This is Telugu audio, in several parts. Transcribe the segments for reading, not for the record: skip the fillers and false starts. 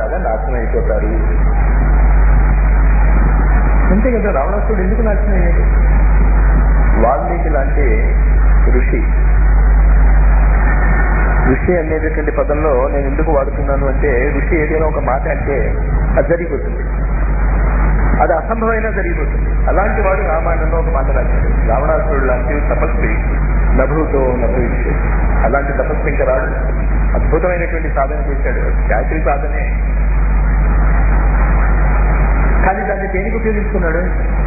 అలాగా నాశనం అయిపోతారు. అంతే కదా, రావణాసురుడు ఎందుకు నాశనం అయ్యాడు? వాల్మీకి లాంటి ఋషి అనేటటువంటి పదంలో నేను ఎందుకు వాడుతున్నాను అంటే, ఋషి ఏదైనా ఒక మాట అంటే అది జరిగిపోతుంది, అది అసంభవమైనా జరిగిపోతుంది. అలాంటి వాడు రామాయణంలో ఒక మాట రాశాడు, రావణాసురుడు లాంటి తపస్వి నభూతో నభవిష్యత్. అలాంటి తపస్సు ఇంకా రాడు. అద్భుతమైనటువంటి సాధన చేశాడు, గాయత్రి సాధనే. కానీ దాన్ని దేనికి ఉపయోగించుకున్నాడు?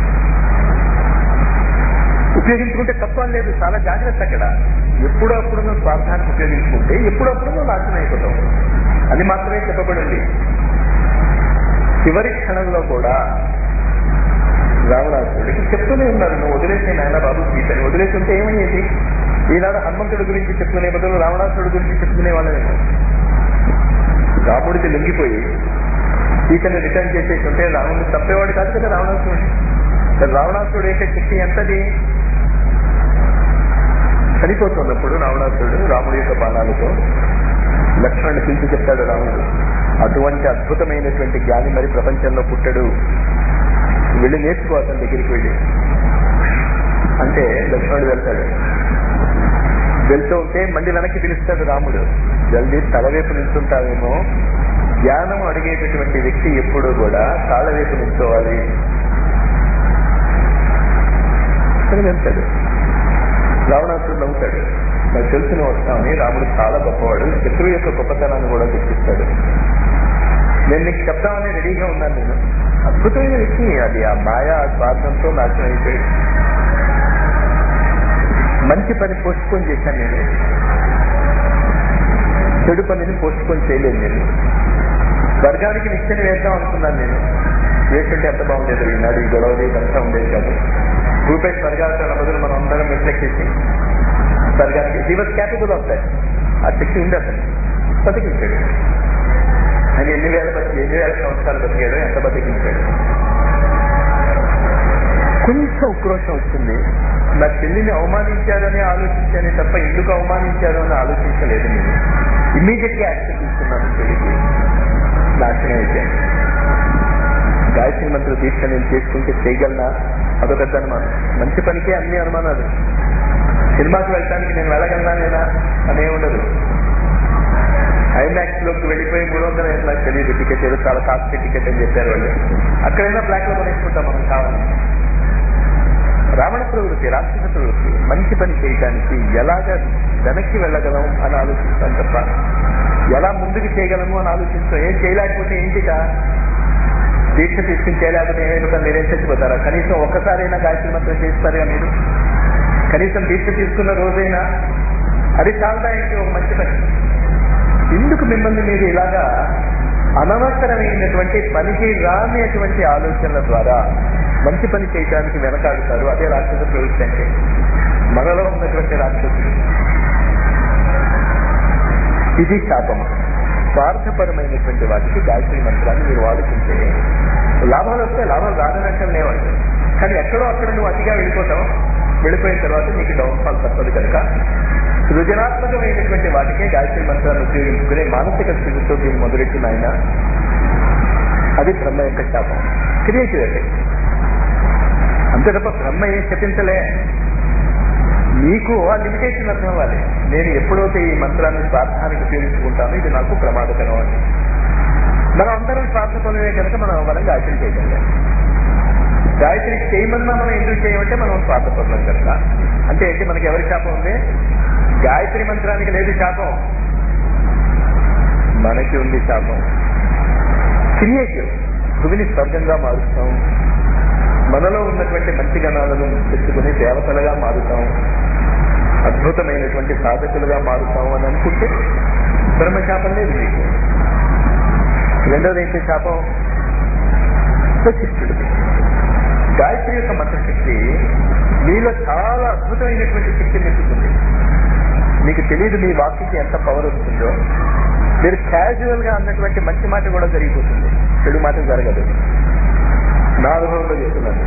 ఉపయోగించుకుంటే తప్పని లేదు, చాలా జాగ్రత్త అక్కడ. ఎప్పుడో అప్పుడు నువ్వు స్వార్థానికి ఉపయోగించుకుంటే ఎప్పుడప్పుడు నువ్వు నాశనం అయిపోతావు. అది మాత్రమే చెప్పబడింది. చివరి క్షణంలో కూడా రావణాసురుడికి చెప్తూనే ఉన్నారు, నువ్వు వదిలేసే నాయన బాబు సీతని. వదిలేసి ఉంటే ఏమయ్యేది? ఈనాడు హనుమంతుడి గురించి చెప్పుకునే బదులు రావణాసురుడి గురించి చెప్పుకునే వాళ్ళేమో. రాముడికి లొంగిపోయి సీతని రిటర్న్ చేసేసి ఉంటే రాముడిని తప్పేవాడు కాదు కదా రావణాసురుడు. రావణాసురుడు యొక్క శక్తి ఎంతది? చనిపోతున్నప్పుడు రావణాసురుడు రాముడి యొక్క బాణాలతో లక్ష్మణుని పిలిచి చెప్తాడు రాముడు, అటువంటి అద్భుతమైనటువంటి జ్ఞాని మరి ప్రపంచంలో పుట్టడు, వెళ్ళి నేర్చుకో అతని దగ్గరికి వెళ్ళి అంటే లక్ష్మణుడు వెళ్తాడు. వెళ్తూ ఉంటే మళ్ళీ వెనక్కి పిలుస్తాడు రాముడు, జల్దీ తలవైపు నిల్చుంటావేమో, జ్ఞానం అడిగేటటువంటి వ్యక్తి ఎప్పుడూ కూడా తాళవైపు నిల్చోవాలి అని వెళ్తాడు. రావణాసురుడు నవ్వుతాడు, నాకు తెలిసిన వస్తామని. రాముడు చాలా గొప్పవాడు, శత్రువు యొక్క గొప్పతనాన్ని కూడా గుర్తిస్తాడు. నేను నీకు చెప్తామని రెడీగా ఉన్నాను నేను. అద్భుతమైన వ్యక్తి అది. ఆ మాయా స్వార్థంతో నాశనం అయిపోయాడు. మంచి పని పోస్ట్పోన్ చేశాను నేను, చెడు పనిని పోస్ట్పోన్ చేయలేదు నేను. స్వర్గానికి నిచ్చెన వేద్దాం అనుకున్నాను నేను, వేస్తుంటే ఎంత బాగుండేది. ఈనాడు ఈ గొడవలు ఇదంతా ఉండేది కాదు. రూపాయి స్వర్గానికి బదులు మనం అందరం మెట్లెక్కేసి స్వర్గానికి he was capable of that. ఆ శక్తి ఉంది అతను, బతికించాడు. ఆయన ఎన్ని వేల సంవత్సరాలు బతికాడు, ఎంత బతికించాడు. కొంచెం ఉక్రోషం వచ్చింది, నా చెల్లిని అవమానించారని ఆలోచించానే తప్ప ఎందుకు అవమానించారు అని ఆలోచించలేదు. నేను ఇమ్మీడియట్ గా యాక్షన్ తీసుకున్నాను. చెల్లికి నాశనం అయితే గాయత్రి మంత్ర దీక్ష నేను చేసుకుంటే చేయగలనా? అదొక పెద్ద అనుమానం. మంచి పనికే అన్ని అనుమానాలు. సినిమాకి వెళ్ళడానికి నేను వెళ్ళగలనా లేదా అనే ఉండదు. ఐమాక్స్ లోకి వెళ్ళిపోయి 300 నాకు తెలియదు టికెట్, ఏదో చాలా కాస్ట్లీ టికెట్ అని చెప్పారు వాళ్ళు. అక్కడైనా బ్లాక్ లో కొనేసుకుంటాం మనం కావాలి. రావణ ప్రవృత్తి, రాక్షస ప్రవృత్తి. మంచి పని చేయడానికి ఎలాగ వెనక్కి వెళ్ళగలం అని ఆలోచిస్తాం తప్ప ఎలా ముందుకు చేయగలము అని ఆలోచిస్తాం. ఏం చేయలేకపోతే ఏంటిక దీక్ష తీసుకుని చేయలేకపోతే ఏమైనా మీరేం చచ్చిపోతారా? కనీసం ఒక్కసారైనా గాయత్రి మంత్రం చేస్తారుగా మీరు. కనీసం దీక్ష తీసుకున్న రోజైనా అది చాలా ఏంటి ఒక మంచి పని. ఎందుకు మిమ్మల్ని మీరు ఇలాగా అనవసరమైనటువంటి పనికి రానిటువంటి ఆలోచనల ద్వారా మంచి పని చేయడానికి వెనకాడుతారు? అదే రాక్షస ప్రవృత్తి అంటే. మనలో ఉన్నటువంటి రాక్షసులు ఇది శాపము. స్వార్థపరమైనటువంటి వాటికి గాయత్రి మంత్రాన్ని మీరు వాడుకుంటే లాభాలు వస్తే లాభాలు రాదనక్కలు లేవండి. కానీ ఎక్కడో అక్కడ నువ్వు అతిగా వెళ్ళిపోతావు. వెళ్ళిపోయిన తర్వాత నీకు డౌన్ఫాల్ తప్పదు కనుక సృజనాత్మకమైనటువంటి వాటికే గాయత్రి మంత్రాన్ని ఉపయోగించుకునే మానసిక స్థితితో దీన్ని మొదలెట్టిన ఆయన. అది బ్రహ్మ యొక్క శాపం, క్రియేటివ్ ఎఫెక్ట్. అంతే తప్ప బ్రహ్మ ఏం శపించలే. నీకు ఆ లిమిటేషన్ అర్థం అవ్వాలి. నేను ఎప్పుడైతే ఈ మంత్రాన్ని స్వార్థానికి ఉపయోగించుకుంటానో ఇది నాకు ప్రమాదకరం అని. మనం అందరం స్వార్థపరులే కనుక మనం మనం గాయత్రి చేయగలం. గాయత్రి చేయమన్నా మనం ఎందుకు చేయమంటే మనం స్వార్థపరులం కనుక. అంటే ఏంటి, మనకి ఎవరి శాపం ఉంది? గాయత్రి మంత్రానికి లేదు శాపం, మనకి ఉంది శాపం. క్రియేటివ్. భూమిని స్వర్గంగా మారుస్తాం, మనలో ఉన్నటువంటి మంచి గణాలను తెచ్చుకుని దేవతలుగా మారుతాం, అద్భుతమైనటువంటి సాధకులుగా మారుతాం అని అనుకుంటే బ్రహ్మశాపం లేదు మీకు. రెండోది ఏంటి శాపం? వశిష్ఠుడికి. గాయత్రి యొక్క మంత్రశక్తి మీలో చాలా అద్భుతమైనటువంటి శక్తి నింపుతుంది. మీకు తెలియదు మీ వాక్యకి ఎంత పవర్ వస్తుందో. మీరు క్యాజువల్ గా అన్నటువంటి మంచి మాట కూడా జరిగిపోతుంది, చెడు మాట జరగదు. నా అనుభవంలో చెప్తున్నాను,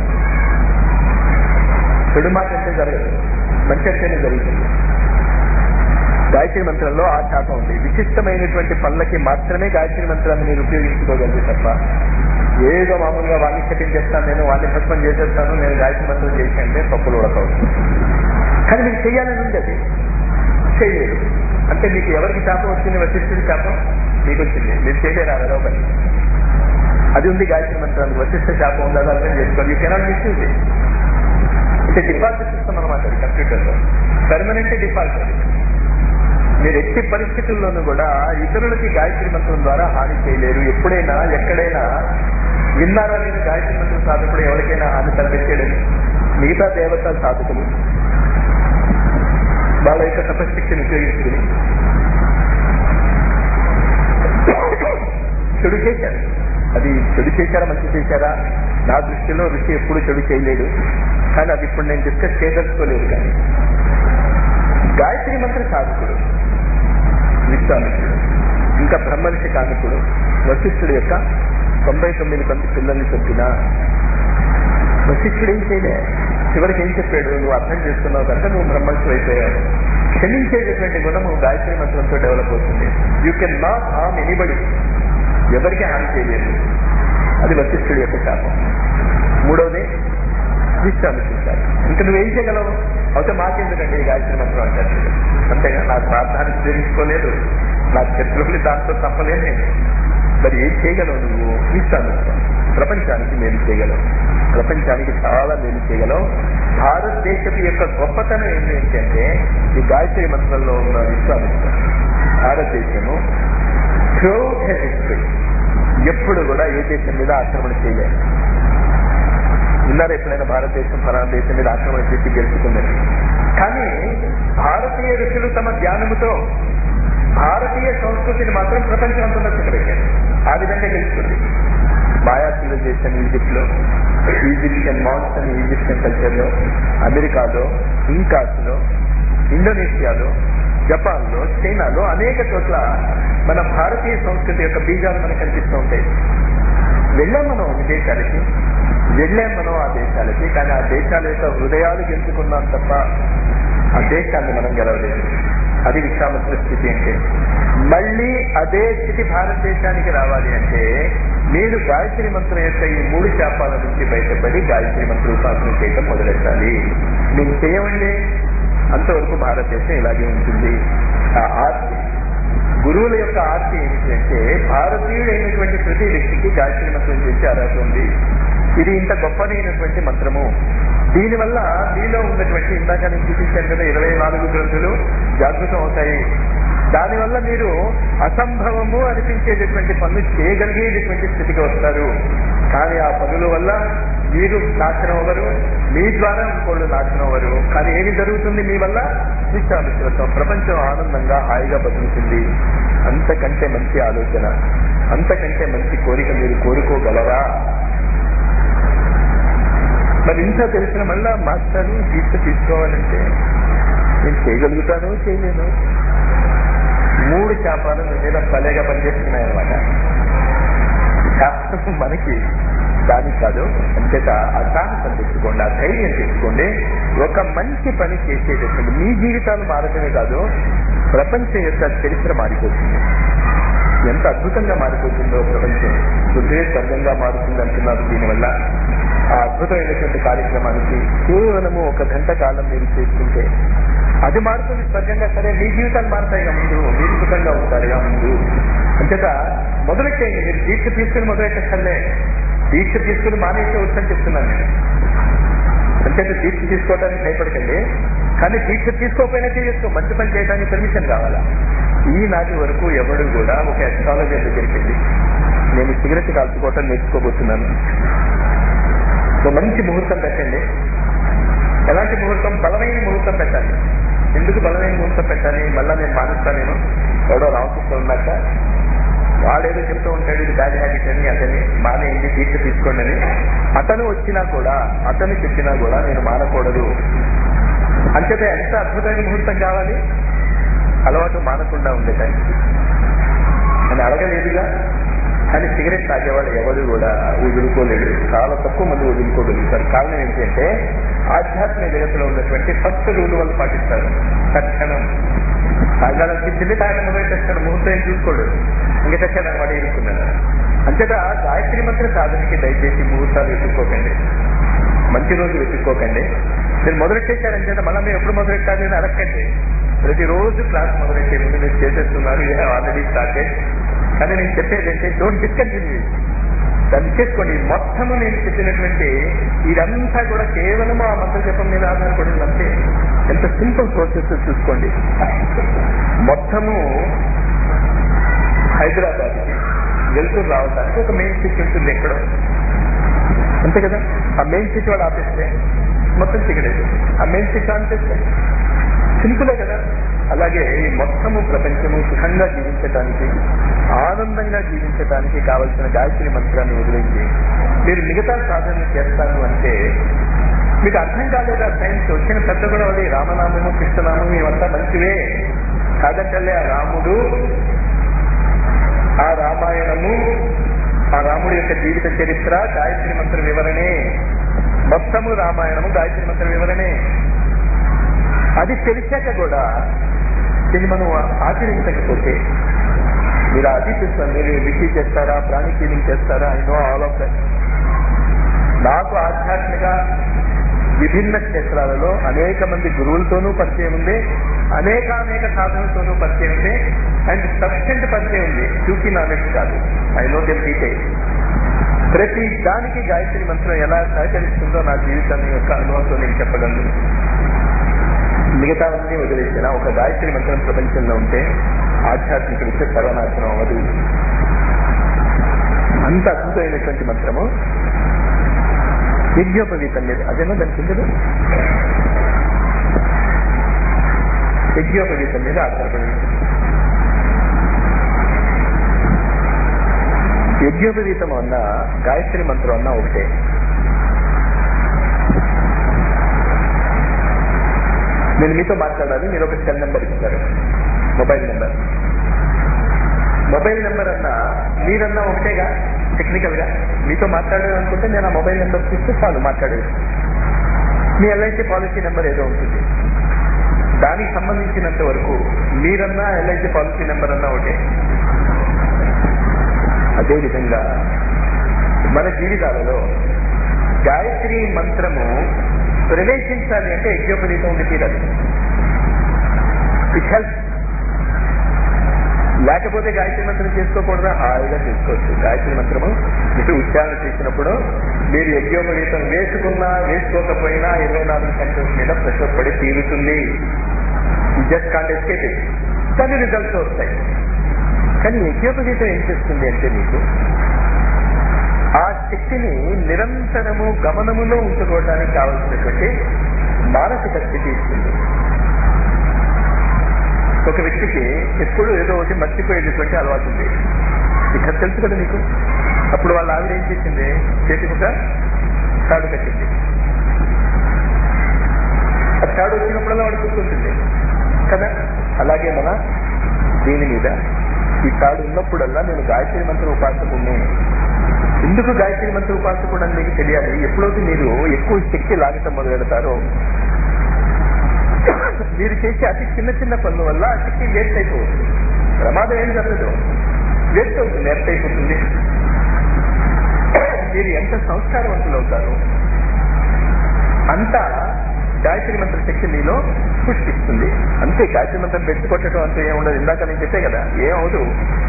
చెడు మాట అంటే జరగదు, మంచి అంటేనే జరుగుతుంది. గాయత్రి మంత్రంలో ఆ శాతం ఉంది. విశిష్టమైనటువంటి పనులకి మాత్రమే గాయత్రి మంత్రాన్ని మీరు ఉపయోగించుకోగలరు తప్ప ఏదో మామూలుగా వాణ్ణి చెప్పించేస్తాను, నేను వాణ్ణి భస్మం చేసేస్తాను, నేను గాయత్రి మంత్రం చేసి అంటే తప్పులు ఉడకవచ్చు. కానీ మీకు చెయ్యాలని ఉంది, అది చేయలేదు అంటే మీకు ఎవరికి శాపం వచ్చింది? వశిష్ఠుడి శాపం మీకు వచ్చింది, మీరు చేయలేరు ఆ విధవ పని. అది ఉంది గాయత్రి మంత్రానికి. వశిష్ఠ శాపం ఉంది, అది అర్థం చేసుకోవాలి. You cannot misuse it. అంటే డిఫాల్ట్ సిస్టమ్ అనమాట అది కంప్యూటర్లో, పర్మనెంట్ డిఫాల్ట్. అది మీరు ఎట్టి పరిస్థితుల్లోనూ కూడా ఇతరులకి గాయత్రి మంత్రం ద్వారా హాని చేయలేరు. ఎప్పుడైనా ఎక్కడైనా విన్నారా నేను గాయత్రి మంత్రం సాధకుడు ఎవరికైనా హాని తలపెట్టేయడని? మిగతా దేవతా సాధకులు వాళ్ళ యొక్క తపశక్తిని ఉపయోగించుకుని చెడు చేశారు. అది చెడు చేశారా మంచి చేశారా? నా దృష్టిలో ఋషి ఎప్పుడు చెడు చేయలేడు, కానీ అది ఇప్పుడు నేను డిస్కస్ చేయదలుచుకోలేదు. కానీ గాయత్రి మంత్ర సాధకుడు విశ్వామిత్రుడు, ఇంకా బ్రహ్మర్షి కామికుడు వశిష్ఠుడు యొక్క 99 మంది పిల్లల్ని చంపిన వశిష్ఠుడు ఏం చేయలే. చివరికి ఏం చెప్పాడు? నువ్వు అర్థం చేసుకున్నావు కనుక నువ్వు బ్రహ్మర్షి అయిపోయావు. క్షమించేటటువంటి గుణము గాయత్రి మంత్రంతో డెవలప్ అవుతుంది. You can not harm anybody, ఎవరికి హాని చేయలేదు. అది వశిష్ఠుడి యొక్క శాపం. మూడవది విశ్వామిత్రుడి శాపం. ఇంకా నువ్వేం చేయగలవు? అయితే మాకెందుకంటే గాయత్రి మంత్రం అంటారు. అంతేగా, నా ప్రార్థన స్వీకరించుకోలేదు, నా శత్రువుని దాంతో తప్పలేదు నేను. మరి ఏం చేయగలవు నువ్వు? విశ్వామిత్రం. ప్రపంచానికి మేలు చేయగలవు, ప్రపంచానికి చాలా మేలు చేయగలవు. భారతదేశపు యొక్క గొప్పతనం ఏంటంటే ఈ గాయత్రి మంత్రంలో ఉన్న విశ్వామిత్రం. భారతదేశము థ్రూఅవుట్ హిస్టరీ ఎప్పుడు కూడా ఏ దేశం మీద ఆక్రమణ చేయలేదు. విన్నారు ఎప్పుడైనా భారతదేశం ఫలానా దేశం మీద ఆక్రమణ చేసి గెలుచుకుందని? కానీ భారతీయ ఋషులు తమ జ్ఞానముతో భారతీయ సంస్కృతిని మాత్రం ప్రపంచం అంతా నచ్చగలిగారు. ఆ విధంగా గెలుచుకుంది. మాయా సివిలైజేషన్ ఈజిప్ట్లో, ఈజిప్షియన్ మాన్స్ అని ఈజిప్షియన్ కల్చర్లో, అమెరికాలో, ఇంకాస్లో, ఇండోనేషియాలో, జపాన్లో, చైనాలో అనేక చోట్ల మన భారతీయ సంస్కృతి యొక్క బీజాలు మనకు కనిపిస్తూ ఉంటాయి. వెళ్ళాం మనం విదేశాలకి, వెళ్ళాం మనం ఆ దేశాలకి, కానీ ఆ దేశాల యొక్క హృదయాలు గెలుచుకున్నాం తప్ప ఆ దేశాన్ని మనం గెలవలేదు. అది విశ్వామిత్ర స్థితి అంటే. మళ్ళీ అదే స్థితి భారతదేశానికి రావాలి అంటే మీరు గాయత్రి మంత్రం యొక్క ఈ 3 శాపాల నుంచి బయటపడి గాయత్రి మంత్ర ఉపాసన చేయడం మొదలెట్టాలి. మేము చేయమండి, అంతవరకు భారతదేశం ఇలాగే ఉంటుంది. ఆ ఆర్తి, గురువుల యొక్క ఆర్తి ఏమిటి అంటే భారతీయుడైనటువంటి ప్రతి వ్యక్తికి గాయత్రి మంత్రం చేసే అర్హత ఉంది. ఇది ఇంత గొప్పదైనటువంటి మంత్రము. దీనివల్ల మీలో ఉన్నటువంటి, ఇందాక నేను చూపించాను కదా 24 గ్రంథులు జాగృతం అవుతాయి. దానివల్ల మీరు అసంభవము అనిపించేటటువంటి పనులు చేయగలిగేటటువంటి స్థితికి వస్తారు. కానీ ఆ పనుల వల్ల మీరు నాశనం అవ్వరు, మీ ద్వారా ఇంకోళ్ళు నాశనం అవ్వరు. కానీ ఏమి జరుగుతుంది మీ వల్ల? విశ్వామిత్రత్వం. ప్రపంచం ఆనందంగా హాయిగా బతుకుతుంది. అంతకంటే మంచి ఆలోచన, అంతకంటే మంచి కోరిక మీరు కోరుకోగలరా? మరి ఇంత తెలిసిన మళ్ళా మాస్టరు దీక్ష తీసుకోవాలంటే నేను చేయగలుగుతాను, చేయలేను. 3 శాపాలు మీ మీద భలేగా పనిచేస్తున్నాయన్నమాట. శాస్త్రం మనకి దానికి కాదు. అంతేత అసాహసం తెచ్చుకోండి, ఆ ధైర్యం తెచ్చుకోండి. ఒక మంచి పని చేసేటప్పుడు మీ జీవితాలు మారటమే కాదు, ప్రపంచం యొక్క చరిత్ర మారిపోతుంది. ఎంత అద్భుతంగా మారిపోతుందో ప్రపంచం. బుద్ధే స్వర్గంగా మారుతుంది అంటున్నారు. దీనివల్ల ఆ అద్భుతమైనటువంటి కార్యక్రమానికి కేవలము 1 గంట కాలం మీరు చేసుకుంటే అది మారుతుంది స్వర్గంగా. సరే, మీ జీవితాలు మారుతాయిగా ముందు, మీరు సుఖంగా ఉంటారుగా ముందు. అంతేత మొదలెట్టేయండి. మీరు దీక్ష తీసుకుని మొదలెట్టక్కర్లే, దీక్ష తీసుకుని మానేసే వచ్చని చెప్తున్నాను నేను. అంతేత దీక్ష తీసుకోవడానికి భయపడకండి, కానీ దీక్ష తీసుకోకపోయినా చేసుకో. మంచి పని చేయడానికి పర్మిషన్ కావాలా? ఈనాటి వరకు ఎవడు కూడా ఒక అస్ట్రాలజర్ దగ్గరికి వెళ్ళి నేను సిగరెట్ కాల్చుకోవటం నేర్చుకోబోతున్నాను, మంచి ముహూర్తం పెట్టండి. ఎలాంటి ముహూర్తం? బలమైన ముహూర్తం పెట్టాలి. ఎందుకు బలమైన ముహూర్తం పెట్టాలి? మళ్ళా నేను మానేస్తానేమో, ఎవడో రామకృష్ణ ఉన్నాక వాడేదో చెప్తూ ఉంటాడు ఇది బ్యాడ్ హ్యాబిట్ అని, అతని మానేయండి, దీక్ష తీసుకోండి అని. అతను వచ్చినా కూడా, అతను చెప్పినా కూడా నేను మానకూడదు. అంచేత ఎంత అద్భుతమైన ముహూర్తం కావాలి అలవాటు మానకుండా ఉండేటానికి అని అడగలేదుగా. కానీ సిగరెట్ తాగేవాడు ఎవరు కూడా వదులుకోలేడు. చాలా తక్కువ మంది వదులుకోగలుగుతారు. కారణం ఏంటంటే ఆధ్యాత్మిక జగత్తులో ఉన్నటువంటి ఫస్ట్ రూల్ వాళ్ళు పాటిస్తారు. తక్షణం తాగాలనిపించింది తాగడం మొదలెట్టేస్తాడు, ముహూర్తం ఏం చూసుకోడు, ఇంకా చచ్చాడు అనమాట ఇరుక్కున్నాడు. అంతేగా గాయత్రి మంత్ర సాధనకి దయచేసి ముహూర్తాలు వెతుక్కోకండి, మంచి రోజు వెతుక్కోకండి. మీరు మొదలెట్టేశారంటే మళ్ళీ మీరు ఎప్పుడు మొదలెట్టాలి అని అడగండి. ప్రతిరోజు క్లాస్ మొదలెట్టే ముందు మీరు చేసేస్తున్నారు, యూ హ్యావ్ ఆల్రెడీ స్టార్టెడ్. కానీ నేను చెప్పేది అంటే డోంట్ డిస్కంటిన్యూ, దాన్ని చేసుకోండి. మొత్తము నేను చెప్పినటువంటి ఇదంతా కూడా కేవలం ఆ మంత్ర జపం మీద ఆధారపడింది అంతే. ఎంత సింపుల్ ప్రాసెస్ చూసుకోండి. మొత్తము హైదరాబాద్కి వెళ్తూ రావడానికి ఒక మెయిన్ స్విచ్ ఉంటుంది ఎక్కడో, అంతే కదా. ఆ మెయిన్ స్విచ్ వాడు ఆపేస్తే మొత్తం టికెట్ అయిపోతుంది. ఆ మెయిన్ స్విచ్ ఆన్ చేస్తే సింపులే కదా. అలాగే ఈ మొత్తము ప్రపంచము సుఖంగా జీవించటానికి, ఆనందంగా జీవించటానికి కావలసిన గాయత్రి మంత్రాన్ని వదిలించి మీరు మిగతా సాధనలు చేస్తాను అంటే మీకు అర్థం కాలేదా సైన్స్? వచ్చిన పెద్ద కూడా అది రామనామము కృష్ణనామము ఇవంతా మంచివే కాదంటే ఆ రాముడు, ఆ రామాయణము, ఆ రాముడి యొక్క జీవిత చరిత్ర, గాయత్రి మంత్ర వివరణే. మొత్తము రామాయణము గాయత్రి మంత్ర వివరణే. అది తెలిసాక కూడా దీన్ని మనం ఆచరించకపోతే మీరు అది చూస్తాను. మీరు విషి చేస్తారా, ప్రాణి ఫీలింగ్ చేస్తారా, I know all of that. నాకు ఆధ్యాత్మిక విభిన్న క్షేత్రాలలో అనేక మంది గురువులతోనూ పరిచయం ఉంది, అనేక సాధనలతోనూ పరిచయం ఉంది, అండ్ సఫిషియెంట్ పరిచయం ఉంది, చూసి నాలెడ్జ్ కాదు. I know them detail. ప్రతి దానికి గాయత్రి మంత్రం ఎలా సహకరిస్తుందో నా జీవితాన్ని యొక్క అనుభవంతో నేను చెప్పగలను. మిగతావన్నీ వదిలేసిన ఒక గాయత్రి మంత్రం ప్రపంచంలో ఉంటే ఆధ్యాత్మిక విషయ సర్వనాశనం అవ్వదు. అంత అద్భుతమైనటువంటి మంత్రము యజ్ఞోపవీతం మీద, అదేమో దాని కిందలు యజ్ఞోపవీతం మీద ఆధారపడింది. యజ్ఞోపవీతం అన్న గాయత్రి మంత్రం అన్న ఒకటే. నేను మీతో మాట్లాడాలి, మీరు ఒక సెల్ నెంబర్ ఇస్తారు, మొబైల్ నెంబర్. మొబైల్ నెంబర్ అన్నా మీరన్నా ఒకటేగా. టెక్నికల్ గా మీతో మాట్లాడాలనుకుంటే నేను ఆ మొబైల్ నెంబర్ చూస్తే చాలు మాట్లాడేది. మీ ఎల్ఐసి పాలసీ నెంబర్ ఏదో ఉంటుంది, దానికి సంబంధించినంత వరకు మీరన్నా ఎల్ఐసి పాలసీ నెంబర్ అన్నా ఒకటే. అదేవిధంగా మన జీవితాలలో గాయత్రి మంత్రము ప్రవేశించాలి అంటే యజ్ఞోపవీతం ఉండి తీరాలి. It help. లేకపోతే గాయత్రి మంత్రం చేసుకోకూడదా? హాయిగా చేసుకోవచ్చు. గాయత్రి మంత్రము మీరు ఉచ్చారణ చేసినప్పుడు మీరు యజ్ఞోపవీతం వేసుకున్నా వేసుకోకపోయినా 24 సెంటెన్స్ మీద ప్రెషర్ పడి తీరుతుంది. Just can't escape it. కానీ రిజల్ట్స్ వస్తాయి. కానీ యజ్ఞోపవీతం ఏం చేస్తుంది అంటే మీకు ఆ శక్తిని నిరంతరము గమనములో ఉంచుకోవడానికి కావలసినటువంటి మానసిక స్థితి ఇస్తుంది. ఒక వ్యక్తికి ఎప్పుడు ఏదో ఒకటి మర్చిపోయేటటువంటి అలవాటు ఉంది, ఇక్కడ తెలుసు కదా మీకు. అప్పుడు వాళ్ళ ఆవిడ ఏం చేసింది, చేతికి ఒక తాడు కట్టింది. ఆ తాడు వచ్చినప్పుడల్లా వాడు గుర్తుంటుంది కదా. అలాగే మన దీని మీద ఈ తాడు ఉన్నప్పుడల్లా నేను గాయత్రి మంత్ర ఉపాసకుడిని. ఎందుకు గాయత్రి మంత్ర ఉపాసకుడు అని మీకు తెలియాలి. ఎప్పుడైతే మీరు ఎక్కువ శక్తి లాగటం మొదలు పెడతారో మీరు చేసే అతి చిన్న పనుల వల్ల ఆ శక్తి వేస్ట్ అయిపోతుంది. ప్రమాదం ఏం జరగదు, వేస్ట్ అవుతుంది, ఎర్త్ అయిపోతుంది. మీరు ఎంత సంస్కారవంతులు అవుతారో అంత గాయత్రి మంత్ర శక్తి మీలో పుష్పిస్తుంది. అంతే. గాయత్రి మంత్రం పెట్టుకొట్టడం అంతా ఏముండదు. ఇందాక నేను చెప్పే కదా, ఏమవుదు.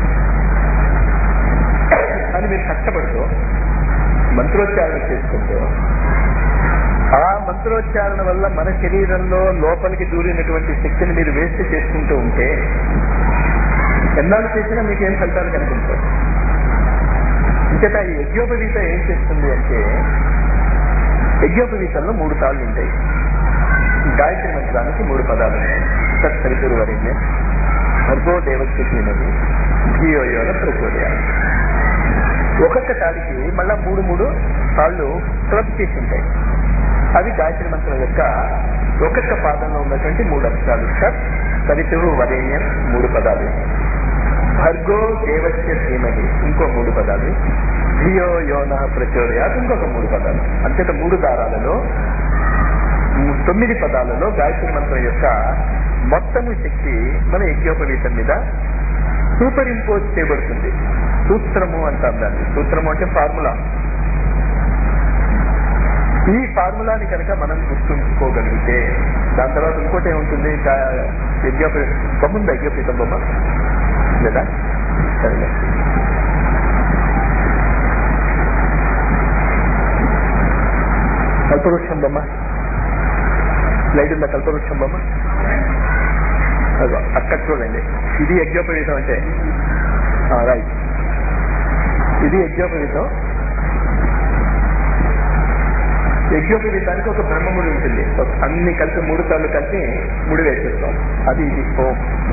కానీ మీరు కష్టపడుతూ మంత్రోచ్చారణ చేసుకుంటూ ఆ మంత్రోచ్చారణ వల్ల మన శరీరంలో లోపలికి దూరినటువంటి శక్తిని మీరు వేస్ట్ చేసుకుంటూ ఉంటే ఎన్నాళ్ళు చేసినా మీకు ఏం ఫలితాలు కనిపించారు. ఇంకేత ఈ యజ్ఞోపవీతం ఏం చేస్తుంది అంటే, యజ్ఞోపవీతంలో 3 తాళ్ళు ఉంటాయి. గాయత్రి మంత్రానికి 3 పదాలు ఉన్నాయి. సత్సరితురు వరిణ్య, భర్గో దేవస్య ధీమహి, ధియో యో న ప్రచోదయాత్. ఒక్కొక్క తాడికి మళ్ళా 3 తాళ్ళు క్లబ్ చేసి ఉంటాయి. అవి గాయత్రి మంత్రం యొక్క ఒక్కొక్క పాదంలో ఉన్నటువంటి 3 అక్షరాలు. సత్ సరితురు వరేణ్యం 3 పదాలు, భర్గో దేవస్య ధీమహి ఇంకో 3 పదాలు, ధియో యో న ప్రచోదయాత్ ఇంకొక 3 పదాలు. అంతేత 3 దారాలలో 9 పదాలలో గాయత్రి మంత్రం యొక్క మొత్తము శక్తి మన యజ్ఞోపవీతం మీద సూపర్ ఇంపోజ్ చేయబడుతుంది. సూత్రము అంటాం దాన్ని. సూత్రము అంటే ఫార్ములా. ఈ ఫార్ములాని కనుక మనం గుర్తుంచుకోగలిగితే దాని తర్వాత ఇంకోటి ఏముంటుంది, బొమ్మ ఉందా? యజ్ఞోపవీతం బొమ్మ లేదా? సరే, కల్పవృక్షం బొమ్మ స్లైడ్ ఉందా? కల్పవృక్షం బొమ్మ అక్కడ చూడండి. ఇది యజ్ఞోపవీతం అంటే రైట్. ఇది యజ్ఞోపవీతం. యజ్ఞోపవీతానికి ఒక బ్రహ్మముడి ఉంటుంది. అన్ని కలిసి 3 సార్లు కలిసి ముడి వేసేస్తాం. అది ఇది ఓం.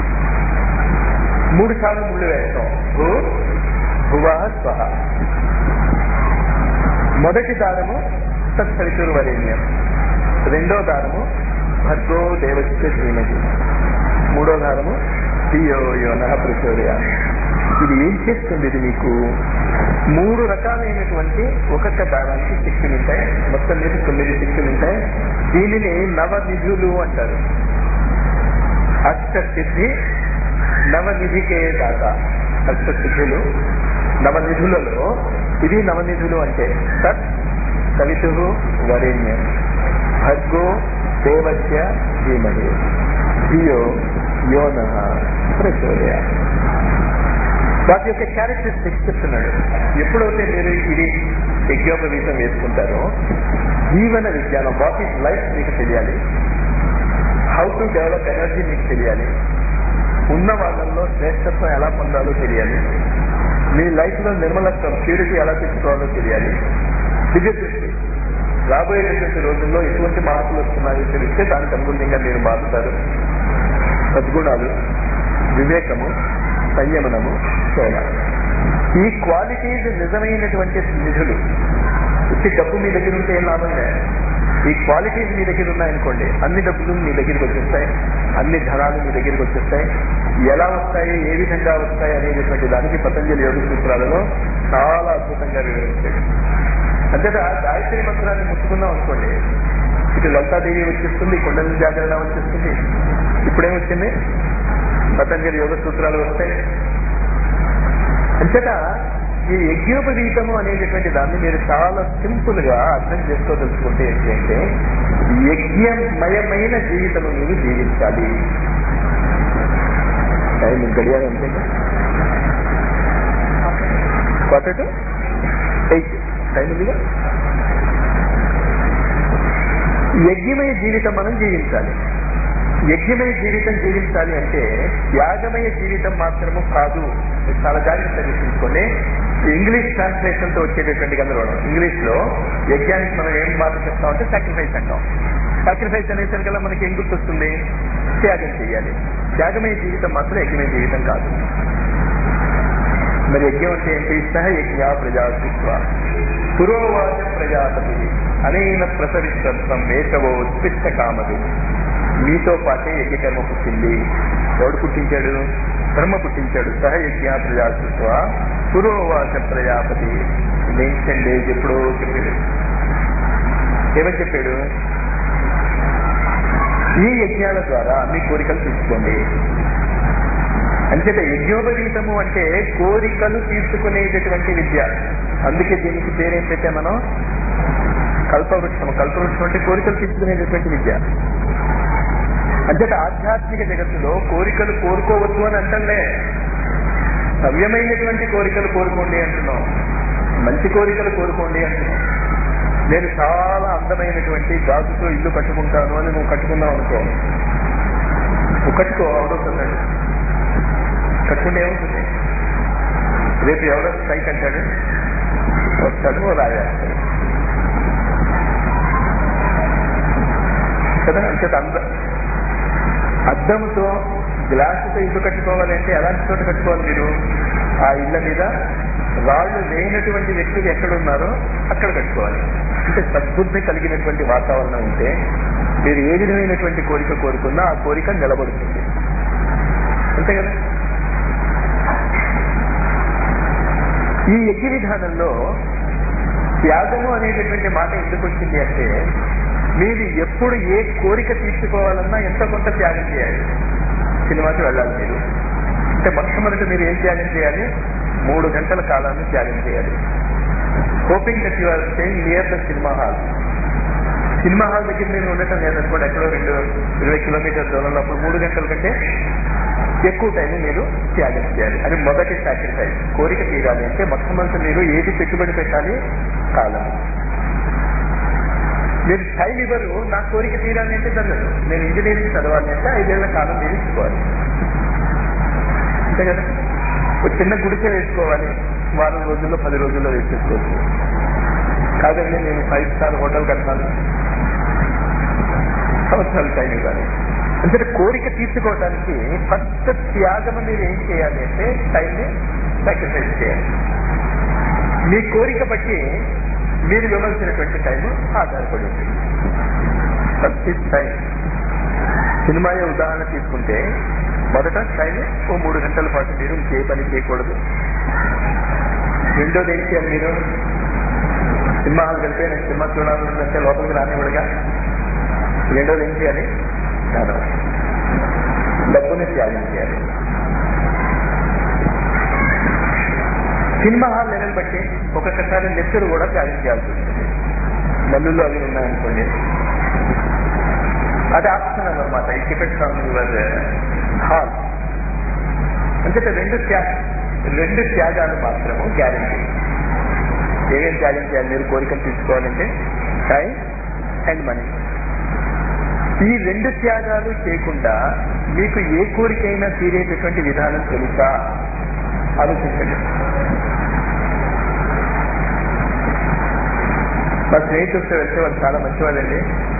3 సార్లు ముడి వేస్తాం. భూ భువ స్వహ. మొదటి దారము తత్సవితుర్వరేణ్యం, రెండో దారము భర్గో దేవస్య ధీమహి, మూడో దారము ధియో యోనః ప్రచోదయాత్. ఇది ఏం చేస్తుంది? ఇది మీకు 3 రకాలైనటువంటి ఒక్కొక్క దారానికి శక్తులు ఉంటాయి. మొత్తం మీద 9 శక్తులు ఉంటాయి. దీనిని నవనిధులు అంటారు. అష్టసిద్ధి నవనిధికే దాత. అష్టసిద్ధులు నవనిధులలో ఇది నవనిధులు అంటే తత్ సవితుః వరేణ్యం భర్గో దేవస్య ధీమహి ధియో యోనః ప్రచోదయాత్. వాటి యొక్క క్యారెక్టరిస్టిక్స్ చెప్తున్నాడు. ఎప్పుడైతే మీరు ఇది యజ్ఞోపవీతం వేసుకుంటారో జీవన విజ్ఞానం, వాట్ ఈస్ లైఫ్ మీకు తెలియాలి, హౌ టు డెవలప్ ఎనర్జీ మీకు తెలియాలి, ఉన్న వాళ్ళల్లో శ్రేష్టత్వం ఎలా పొందాలో తెలియాలి, మీ లైఫ్ లో నిర్మలత్వం ప్యూరిటీ ఎలా తెచ్చుకోవాలో తెలియాలి. దివ్య దృష్టి, రాబోయేటటువంటి రోజుల్లో ఎటువంటి మార్పులు వస్తున్నాయో తెలిస్తే దానికి అనుగుణంగా మీరు మారుతారు. సద్గుణాలు, వివేకము, సంయమనము, సేవ, ఈ క్వాలిటీస్ నిజమైనటువంటి నిధులు. వచ్చి డబ్బు మీ దగ్గర ఉంటే ఏం లాభం లేదు. ఈ క్వాలిటీస్ మీ దగ్గర ఉన్నాయనుకోండి, అన్ని డబ్బులు మీ దగ్గరికి వచ్చేస్తాయి, అన్ని ధనాలు మీ దగ్గరికి వచ్చేస్తాయి. ఎలా వస్తాయి, ఏ విధంగా వస్తాయి అనేటటువంటి దానికి పతంజలి యోగ సూత్రాలలో చాలా అద్భుతంగా వివరించాడు. అంతేత గాయత్రి మంత్రాన్ని ముట్టుకున్నాం అనుకోండి, ఇటు లలితాదేవి వచ్చేస్తుంది, కొండల జాగరణ వచ్చేస్తుంది. ఇప్పుడేమొచ్చింది? పతంజలి యోగ సూత్రాలు వస్తాయి. అంతేత ఈ యజ్ఞోపవీతము అనేటటువంటి దాన్ని మీరు చాలా సింపుల్ గా అర్థం చేసుకోదలుచుకుంటే ఏంటంటే, యజ్ఞమయమైన జీవితము మీరు జీవించాలి. టైం గడియాలి అంతే, 7:45 టైం ఉందిగా. యజ్ఞమయ జీవితం మనం జీవించాలి. యజ్ఞమయ జీవితం జీవించాలి అంటే త్యాగమయ జీవితం మాత్రము కాదు. చాలా జాగ్రత్తగా తెలుసుకోండి. ఇంగ్లీష్ ట్రాన్స్లేషన్ తో వచ్చేటటువంటి గందరగోళం. ఇంగ్లీష్ లో యజ్ఞానికి మనం ఏం మాట చెప్తామంటే సాక్రిఫైస్ అంటాం. సాక్రిఫైస్ అనేసరికల్లా మనకి ఏం గుర్తొస్తుంది? త్యాగం చేయాలి. త్యాగమయ జీవితం మాత్రం యజ్ఞమయ జీవితం కాదు. మరి యజ్ఞం అంటే ఏంటి? సహ యజ్ఞ ప్రజాస్తిత్వ పురోవాచ ప్రజాపతి అనేన ప్రసరిత్వం వేసవో ఉత్పిష్ట కామది. మీతో పాటే యజ్ఞకర్మ పుట్టింది. ఎవడు పుట్టించాడు? బ్రహ్మ పుట్టించాడు. సహయజ్ఞ ప్రజాస్తిత్వ పురోవాచ ప్రజాపతి. ఏన్షియంట్ డేస్ ఎప్పుడో చెప్పాడు. ఏమని చెప్పాడు? ఈ యజ్ఞాల ద్వారా మీ కోరికలు తీర్చుకోండి. అంచేత యజ్ఞోపవీతము అంటే కోరికలు తీర్చుకునేటటువంటి విద్య. అందుకే దీనికి పేరేం పెట్టా మనం? కల్పవృక్షము. కల్పవృక్షం అంటే కోరికలు తీర్చుకునేటటువంటి విద్య. అంచేత ఆధ్యాత్మిక జగత్తులో కోరికలు కోరుకోవద్దు అని అంటలే, సవ్యమైనటువంటి కోరికలు కోరుకోండి అంటున్నాం. మంచి కోరికలు కోరుకోండి అంటున్నాం. నేను చాలా అందమైనటువంటి గాజుతో ఇల్లు కట్టుకుంటాను అని నువ్వు కట్టుకున్నావు అనుకో, నువ్వు కట్టుకో, అవుతుందండి. కట్టుకుంటే ఏమవుతుంది? రేపు ఎవరో స్ట్రైక్ అంటాడు, వస్తాడు, రాజేస్తాడు కదా. అంచేత అద్దముతో గ్లాసుతో ఇల్లు కట్టుకోవాలంటే ఎలాంటి చోట కట్టుకోవాలి? మీరు ఆ ఇళ్ల మీద రాళ్లు లేనటువంటి వ్యక్తులు ఎక్కడున్నారో అక్కడ కట్టుకోవాలి. అంటే సద్బుద్ధి కలిగినటువంటి వాతావరణం ఉంటే మీరు ఏ విధమైనటువంటి కోరిక కోరుకున్నా ఆ కోరిక నిలబడుతుంది. అంతే కదా. ఈ యజ్ఞ విధానంలో త్యాగము అనేటటువంటి మాట ఎందుకు వచ్చింది అంటే, మీరు ఎప్పుడు ఏ కోరిక తీర్చుకోవాలన్నా ఎంత కొంత త్యాగం చేయాలి. సినిమాకి వెళ్ళాలి మీరు అంటే మొట్టమొదటి మీరు ఏం త్యాగం చేయాలి? 3 గంటల కాలాన్ని త్యాగం చేయాలి. Hoping that you are staying near the cinema hall. Cinema hall దగ్గర మీరు ఉండటం లేదనుకోండి, ఎక్కడో 20 కిలోమీటర్ దూరంలో, అప్పుడు 3 గంటల కంటే ఎక్కువ టైం మీరు త్యాగం చేయాలి. అది మొదటి సాక్రిఫైస్. కోరిక తీరాలి అంటే మొట్టమొదటి మీరు ఏది పెట్టుబడి పెట్టాలి? కాలం. మీరు టైం ఇవ్వరు. నా కోరిక తీరాలి అంటే జరగదు. నేను ఇంజనీరింగ్ చదవాలి అంటే 5 ఏళ్ల కాలం మీరు ఇచ్చుకోవాలి, అంతే కదా. ఒక చిన్న గుడిసె వేసుకోవాలి, వారం రోజుల్లో 10 రోజుల్లో వేసేసుకోవచ్చు. కాదండి నేను 5 స్టార్ హోటల్ కట్టాను, సంవత్సరాలు టైం ఇవ్వాలి. అంటే కోరిక తీర్చుకోవడానికి ఫస్ట్ త్యాగం మీరు ఏం చేయాలి అంటే టైంని సాక్రిఫైస్ చేయాలి. మీ కోరిక బట్టి మీరు ఇవ్వవలసినటువంటి టైం ఆధారపడి ఉంటుంది. First is time. సినిమాయే ఉదాహరణ తీసుకుంటే మొదట టైం ఓ 3 గంటల పాటు మీరు ఇంకే పని చేయకూడదు. రెండోది ఏం చేయాలి? మీరు సినిమా హాల్ వెళ్తే నేను సినిమా చూడాలంటే లోపలికి రానివ్వడుగా. రెండోది ఏం చేయాలి? డబ్బుని త్యాగం చేయాలి. సినిమా హాల్ లెవెల్ బట్టి ఒక్కొక్కసారి లెక్చర్ కూడా త్యాగం చేయాల్సి ఉంటుంది. మల్లుల్లో అవి ఉన్నాయనుకోండి, అది ఆప్షనల్ అనమాట. ఈ టికెట్స్ ఆన్ యువర్ హాల్ అంటే రెండు త్యాగాలు మాత్రము గ్యారంటీ. ఏమేమి త్యాగం చేయాలి మీరు కోరికలు తీసుకోవాలంటే? Time and money. ఈ 2 త్యాగాలు చేయకుండా మీకు ఏ కోరికైనా తీరేటటువంటి విధానం తెలుసా? ఆలోచించండి. మా స్నేహితులతో వెళ్తే వాళ్ళు చాలా మంచివాళ్ళండి.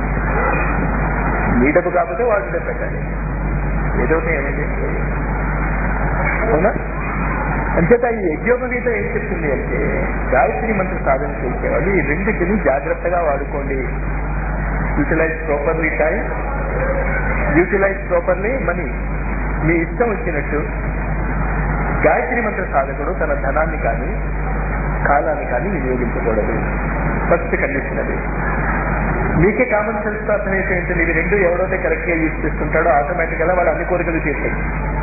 మీ డబ్బు కాకపోతే వాళ్ళు డబ్బు పెట్టాలి, ఏదో ఏమండి అవునా? అంచేత ఈ యజ్ఞోపవీతం ఏం చెప్తుంది అంటే గాయత్రి మంత్ర సాధన చేసేవాళ్ళు ఈ రెండింటిని జాగ్రత్తగా వాడుకోండి. Utilise properly time, utilise properly money. మీ ఇష్టం వచ్చినట్టు గాయత్రి మంత్ర సాధకుడు తన ధనాన్ని కానీ కాలాన్ని కానీ వినియోగించకూడదు. ఫస్ట్ కండిషన్ అది. మీకే కామన్ సెన్స్ అర్థమైతే ఇవి రెండు ఎవరైతే కరెక్ట్ గా యూజ్ చేస్తుంటాడో ఆటోమేటిక్ గా వాడు అన్ని కోరికలు చేస్తాడు.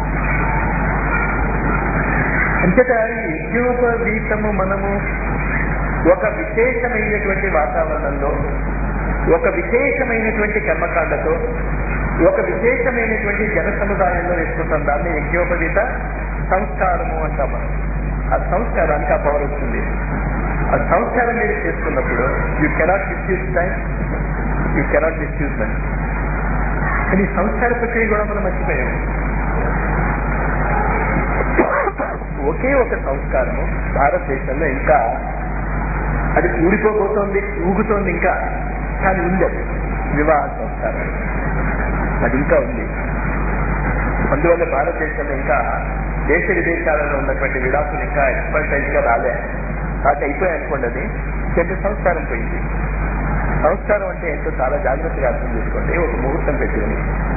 అంచేత ఈ యజ్ఞోపవీతము మనము ఒక విశేషమైనటువంటి వాతావరణంలో, ఒక విశేషమైనటువంటి కర్మకాండతో, ఒక విశేషమైనటువంటి జన సముదాయంలో వేసుకుంటాం. దాన్ని యజ్ఞోపవీత సంస్కారము అంటాం మనం. ఆ సంస్కారానికి ఆ పవర్ వస్తుంది. ఆ సంస్కారం మీరు చేసుకున్నప్పుడు you cannot misuse time, you cannot misuse money. కానీ సంస్కార ప్రక్రియ కూడా మనం మర్చిపోయాము. ఒకే ఒక సంస్కారము భారతదేశంలో ఇంకా అది ఊడిపోబోతోంది, ఊగుతోంది ఇంకా, కానీ ఉంది. అది వివాహ సంస్కారం. అది ఇంకా ఉంది. అందువల్ల భారతదేశంలో ఇంకా దేశ విదేశాలలో ఉన్నటువంటి విడాకులు ఇంకా ఎక్స్పర్టైజ్ గా రాలే. నాకు అయిపోయాయి అనుకోండి. అది చెడ్డ సంస్కారం పోయింది. సంస్కారం అంటే ఏంటో చాలా జాగ్రత్తగా అర్థం చేసుకోండి. ఒక ముహూర్తం పెట్టుకుని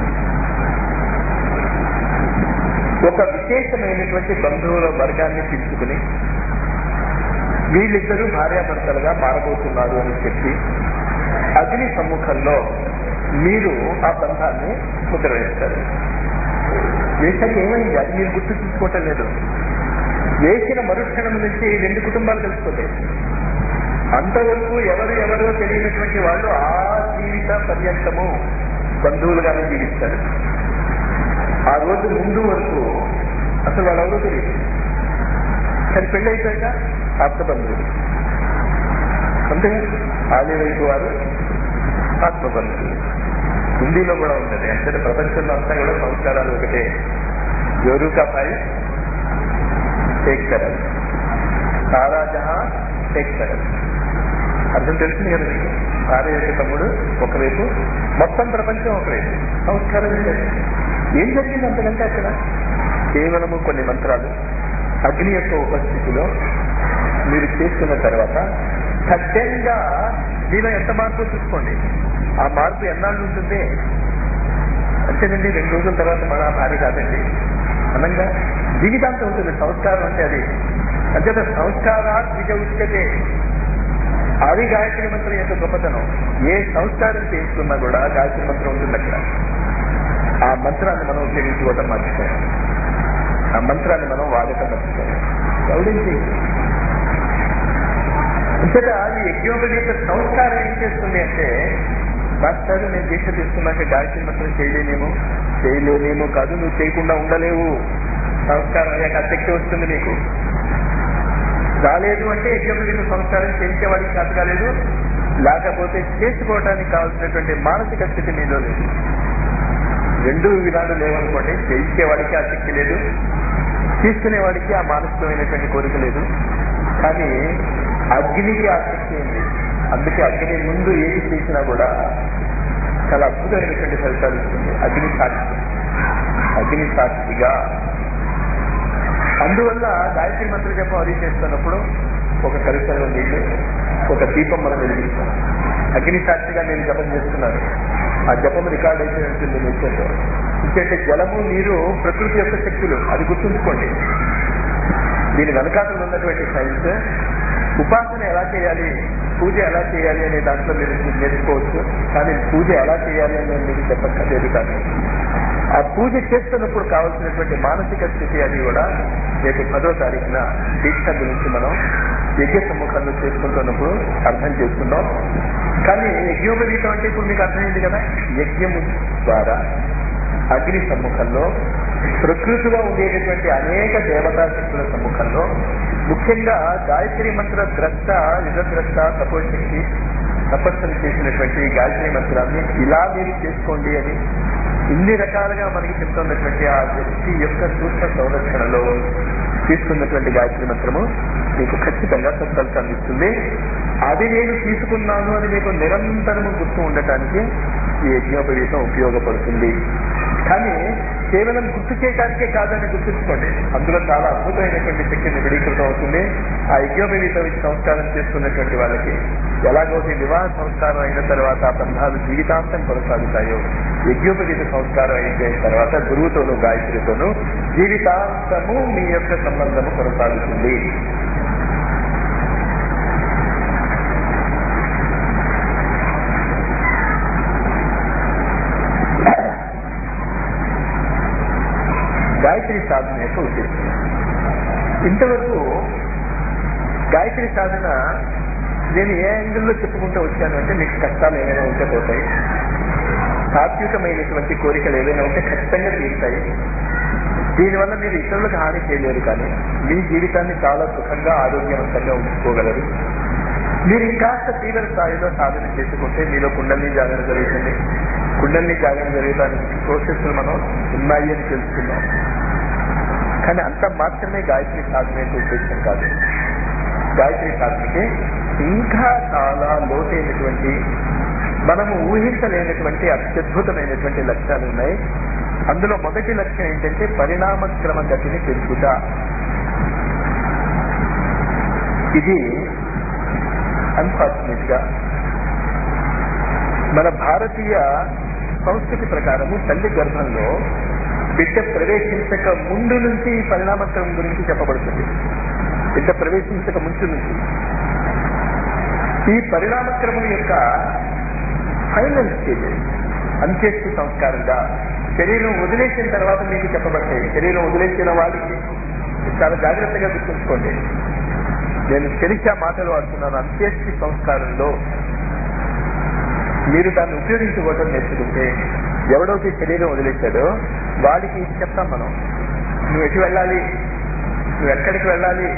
ఒక విశేషమైనటువంటి బంధువుల వర్గాన్ని పిలుచుకుని వీళ్ళిద్దరూ భార్యాభర్తలుగా మారబోతున్నారు అని చెప్పి అగ్ని సమ్ముఖంలో మీరు ఆ బంధాన్ని ముద్ర వేస్తారు. వేసాక ఏమైంది? అది మీరు గుర్తు తీసుకోవటం లేదు. వేసిన మరుక్షణం నుంచి 2 కుటుంబాలు కలిసిపోతాయి. అంతవరకు ఎవరో తెలియనటువంటి వాళ్ళు ఆ జీవిత పర్యంతము బంధువులుగానే జీవిస్తారు. ఆ రోజు ముందు వరకు అసలు వాళ్ళు ఎవరో తెలియదు. కానీ పెళ్లి అయిపోయాక ఆత్మబంధువులు. అంటే ఆలయ వైపు వారు ఆత్మబంధువులు. హిందీలో కూడా ఉంటుంది. అంటే ప్రపంచంలో అంతా కూడా సంస్కారాలు ఒకటే. జోరు కా భాయ్ ఏక్ తరఫ్, సారా జహా ఏక్ తరఫ్. అర్థం తెలిసింది కదా మీకు? భార్య యొక్క తమ్ముడు ఒకవైపు, మొత్తం ప్రపంచం ఒకవైపు. సంస్కారం ఏం జరిగింది అంతకంటే అక్కడ? కేవలము కొన్ని మంత్రాలు అగ్ని యొక్క ఉపస్థితిలో మీరు చేసుకున్న తర్వాత సత్యంగా మీలో ఎంత మార్పు చూసుకోండి. ఆ మార్పు ఎన్నాళ్ళు ఉంటుంది అంతేనండి. 2 రోజుల తర్వాత మన భార్య కాదండి, అనంగా జీవితాంతం ఉంటుంది. సంస్కారం అంటే అది. అంతే సంస్కారా ద్విజ ఉచ్యతే. అది గాయత్రి మంత్రం యొక్క గొప్పతనం. ఏ సంస్కారం చేసుకున్నా కూడా గాయత్రి మంత్రం ఉంటుంది అక్కడ. ఆ మంత్రాన్ని మనం ఉపయోగించుకోవటం మర్చిపోయాం, ఆ మంత్రాన్ని మనం వాడటం మర్చిపోయాం. గౌడించి ఇంతటా ఈ యజ్ఞోపవీత సంస్కారం ఏం చేస్తుంది అంటే, మాస్టర్ నేను దీక్ష తీసుకున్నాక గాయత్రి మంత్రం చేయలేనేమో కాదు, నువ్వు చేయకుండా ఉండలేవు. సంస్కారం అయ్యాక శక్తి వస్తుంది నీకు. రాలేదు అంటే యజ్ఞోపవీత సంస్కారం చేయించేవాడికి కాదు కాలేదు, లేకపోతే చేసుకోవడానికి కావాల్సినటువంటి మానసిక స్థితి మీలో లేదు. రెండు విధాలు లేవనుకోండి, చేయించేవాడికి ఆ శక్తి లేదు, తీసుకునేవాడికి ఆ మానసికమైనటువంటి కోరిక లేదు. కానీ అగ్నికి ఆ శక్తి ఉంది. అందుకే అగ్ని ముందు ఏది చేసినా కూడా చాలా అద్భుతమైనటువంటి ఫలితాలు ఇస్తుంది. అగ్ని సాక్షిగా. అందువల్ల గాయత్రి మంత్ర జపం అది చేస్తున్నప్పుడు ఒక కరిసలో నీళ్లు, ఒక దీపం మనం వెలిగిస్తాం. అగ్ని సాక్షిగా నేను జపం చేస్తున్నాను, ఆ జపం రికార్డ్ అయితే ఉంటుంది నిత్యంలో. ఎందుకంటే జలము నీరు ప్రకృతి యొక్క శక్తులు, అది గుర్తుంచుకోండి. దీని వెనకాతలు ఉన్నటువంటి సైన్స్. ఉపాసన ఎలా చేయాలి, పూజ ఎలా చేయాలి అనే దాంట్లో మీరు నేర్చుకోవచ్చు. కానీ పూజ ఎలా చేయాలి అని నేను మీకు చెప్పక్కర్లేదు. కానీ ఆ పూజ చేస్తున్నప్పుడు కావాల్సినటువంటి మానసిక స్థితి అది కూడా రేపు 10వ తారీఖున దీక్ష గురించి మనం యజ్ఞ సమ్ముఖంలో చేసుకుంటున్నప్పుడు అర్థం చేసుకుందాం. కానీ యజ్ఞోపవీతం అంటే ఇప్పుడు మీకు అర్థమైంది కదా, యజ్ఞము ద్వారా అగ్ని సమ్ముఖంలో ప్రకృతిలో ఉండేటటువంటి అనేక దేవతా శక్తుల సమ్ముఖంలో, ముఖ్యంగా గాయత్రి మంత్ర ద్రష్ట, యుగద్రష్ట, తపోశక్తి, తపస్సులు చేసినటువంటి గాయత్రి మంత్రాన్ని ఇలా మీరు చేసుకోండి అని ఇన్ని రకాలుగా మనకి చెప్తున్నటువంటి ఆ వ్యక్తి యొక్క సూక్ష్మ సంరక్షణలో తీసుకున్నటువంటి గాయత్రి మంత్రము మీకు ఖచ్చితంగా సత్ఫలితాన్ని ఇస్తుంది. అది నేను తీసుకున్నాను అని మీకు నిరంతరము గుర్తు ఉండటానికి ఈ యజ్ఞోపవీతం ఉపయోగపడుతుంది. కానీ కేవలం గుర్తు చేయడానికే కాదని గుర్తుంచుకోండి, అందులో చాలా అద్భుతమైనటువంటి శక్తి నిబిడీకృతం అవుతుంది. ఆ యజ్ఞోపవీతం సంస్కారం చేసుకున్నటువంటి వాళ్ళకి ఎలాగైతే వివాహ సంస్కారం అయిన తర్వాత ఆ బంధాలు జీవితాంతం కొనసాగుతాయో, యజ్ఞోపవీత సంస్కారం అయిపోయిన తర్వాత గురువుతోనూ గాయత్రితోనూ జీవితాంతము మీ యొక్క సంబంధము కొనసాగుతుంది. గాయత్రి సాధన యొక్క ఉద్దేశం. ఇంతవరకు గాయత్రి సాధన నేను ఏ యాంగిల్లో చెప్పుకుంటూ వచ్చాను అంటే, మీకు కష్టాలు ఏమైనా ఉంటే పోతాయి, తాత్వికమైనటువంటి కోరికలు ఏదైనా ఉంటే ఖచ్చితంగా తీరుతాయి. దీనివల్ల మీరు ఇతరులకు హాని చేయలేరు, కానీ మీ జీవితాన్ని చాలా సుఖంగా ఆరోగ్యవంతంగా ఉంచుకోగలరు. మీరు ఇంకాస్త తీవ్ర స్థాయిలో సాధన చేసుకుంటే మీలో కుండలిని జాగరణ జరుగుతుంది. కుండలిని జాగరణ జరగడానికి ప్రోసెస్లు మనం ఉన్నాయి అని తెలుసుకున్నాం. కానీ అంత మాత్రమే గాయత్రి సాధన యొక్క ఉద్దేశం కాదు. గాయత్రి సాధనకి ఇంకా చాలా లోతైనటువంటి, మనము ఊహించలేనటువంటి అత్యద్భుతమైనటువంటి లక్ష్యాలు ఉన్నాయి. అందులో మొదటి లక్ష్యం ఏంటంటే పరిణామక్రమ గతిని పెంచుట. ఇది అన్ఫార్చునేట్ గా మన భారతీయ సంస్కృతి ప్రకారము తల్లి గర్భంలో బిడ్డ ప్రవేశించక ముందు నుంచి ఈ పరిణామక్రమం గురించి చెప్పబడుతుంది. బిడ్డ ప్రవేశించక ముందు నుంచి ఈ పరిణామక్రమం యొక్క ఫైనల్ స్టేజ్ అంత్యేష్టి సంస్కారంగా శరీరం వదిలేసిన తర్వాత మీకు చెప్పబడతాయి. శరీరం వదిలేసిన వాడికి చాలా జాగ్రత్తగా గుర్తుంచుకోండి, నేను తెలిసి ఆ మాటలు వాడుతున్నాను. అంత్యేష్టి సంస్కారంలో మీరు దాన్ని ఉపయోగించుకోవడం నేర్చుకుంటే, ఎవడైతే శరీరం వదిలేశాడో వాడికి చెప్తాం మనం, నువ్వు ఎటు వెళ్ళాలి, నువ్వు ఎక్కడికి వెళ్ళాలి.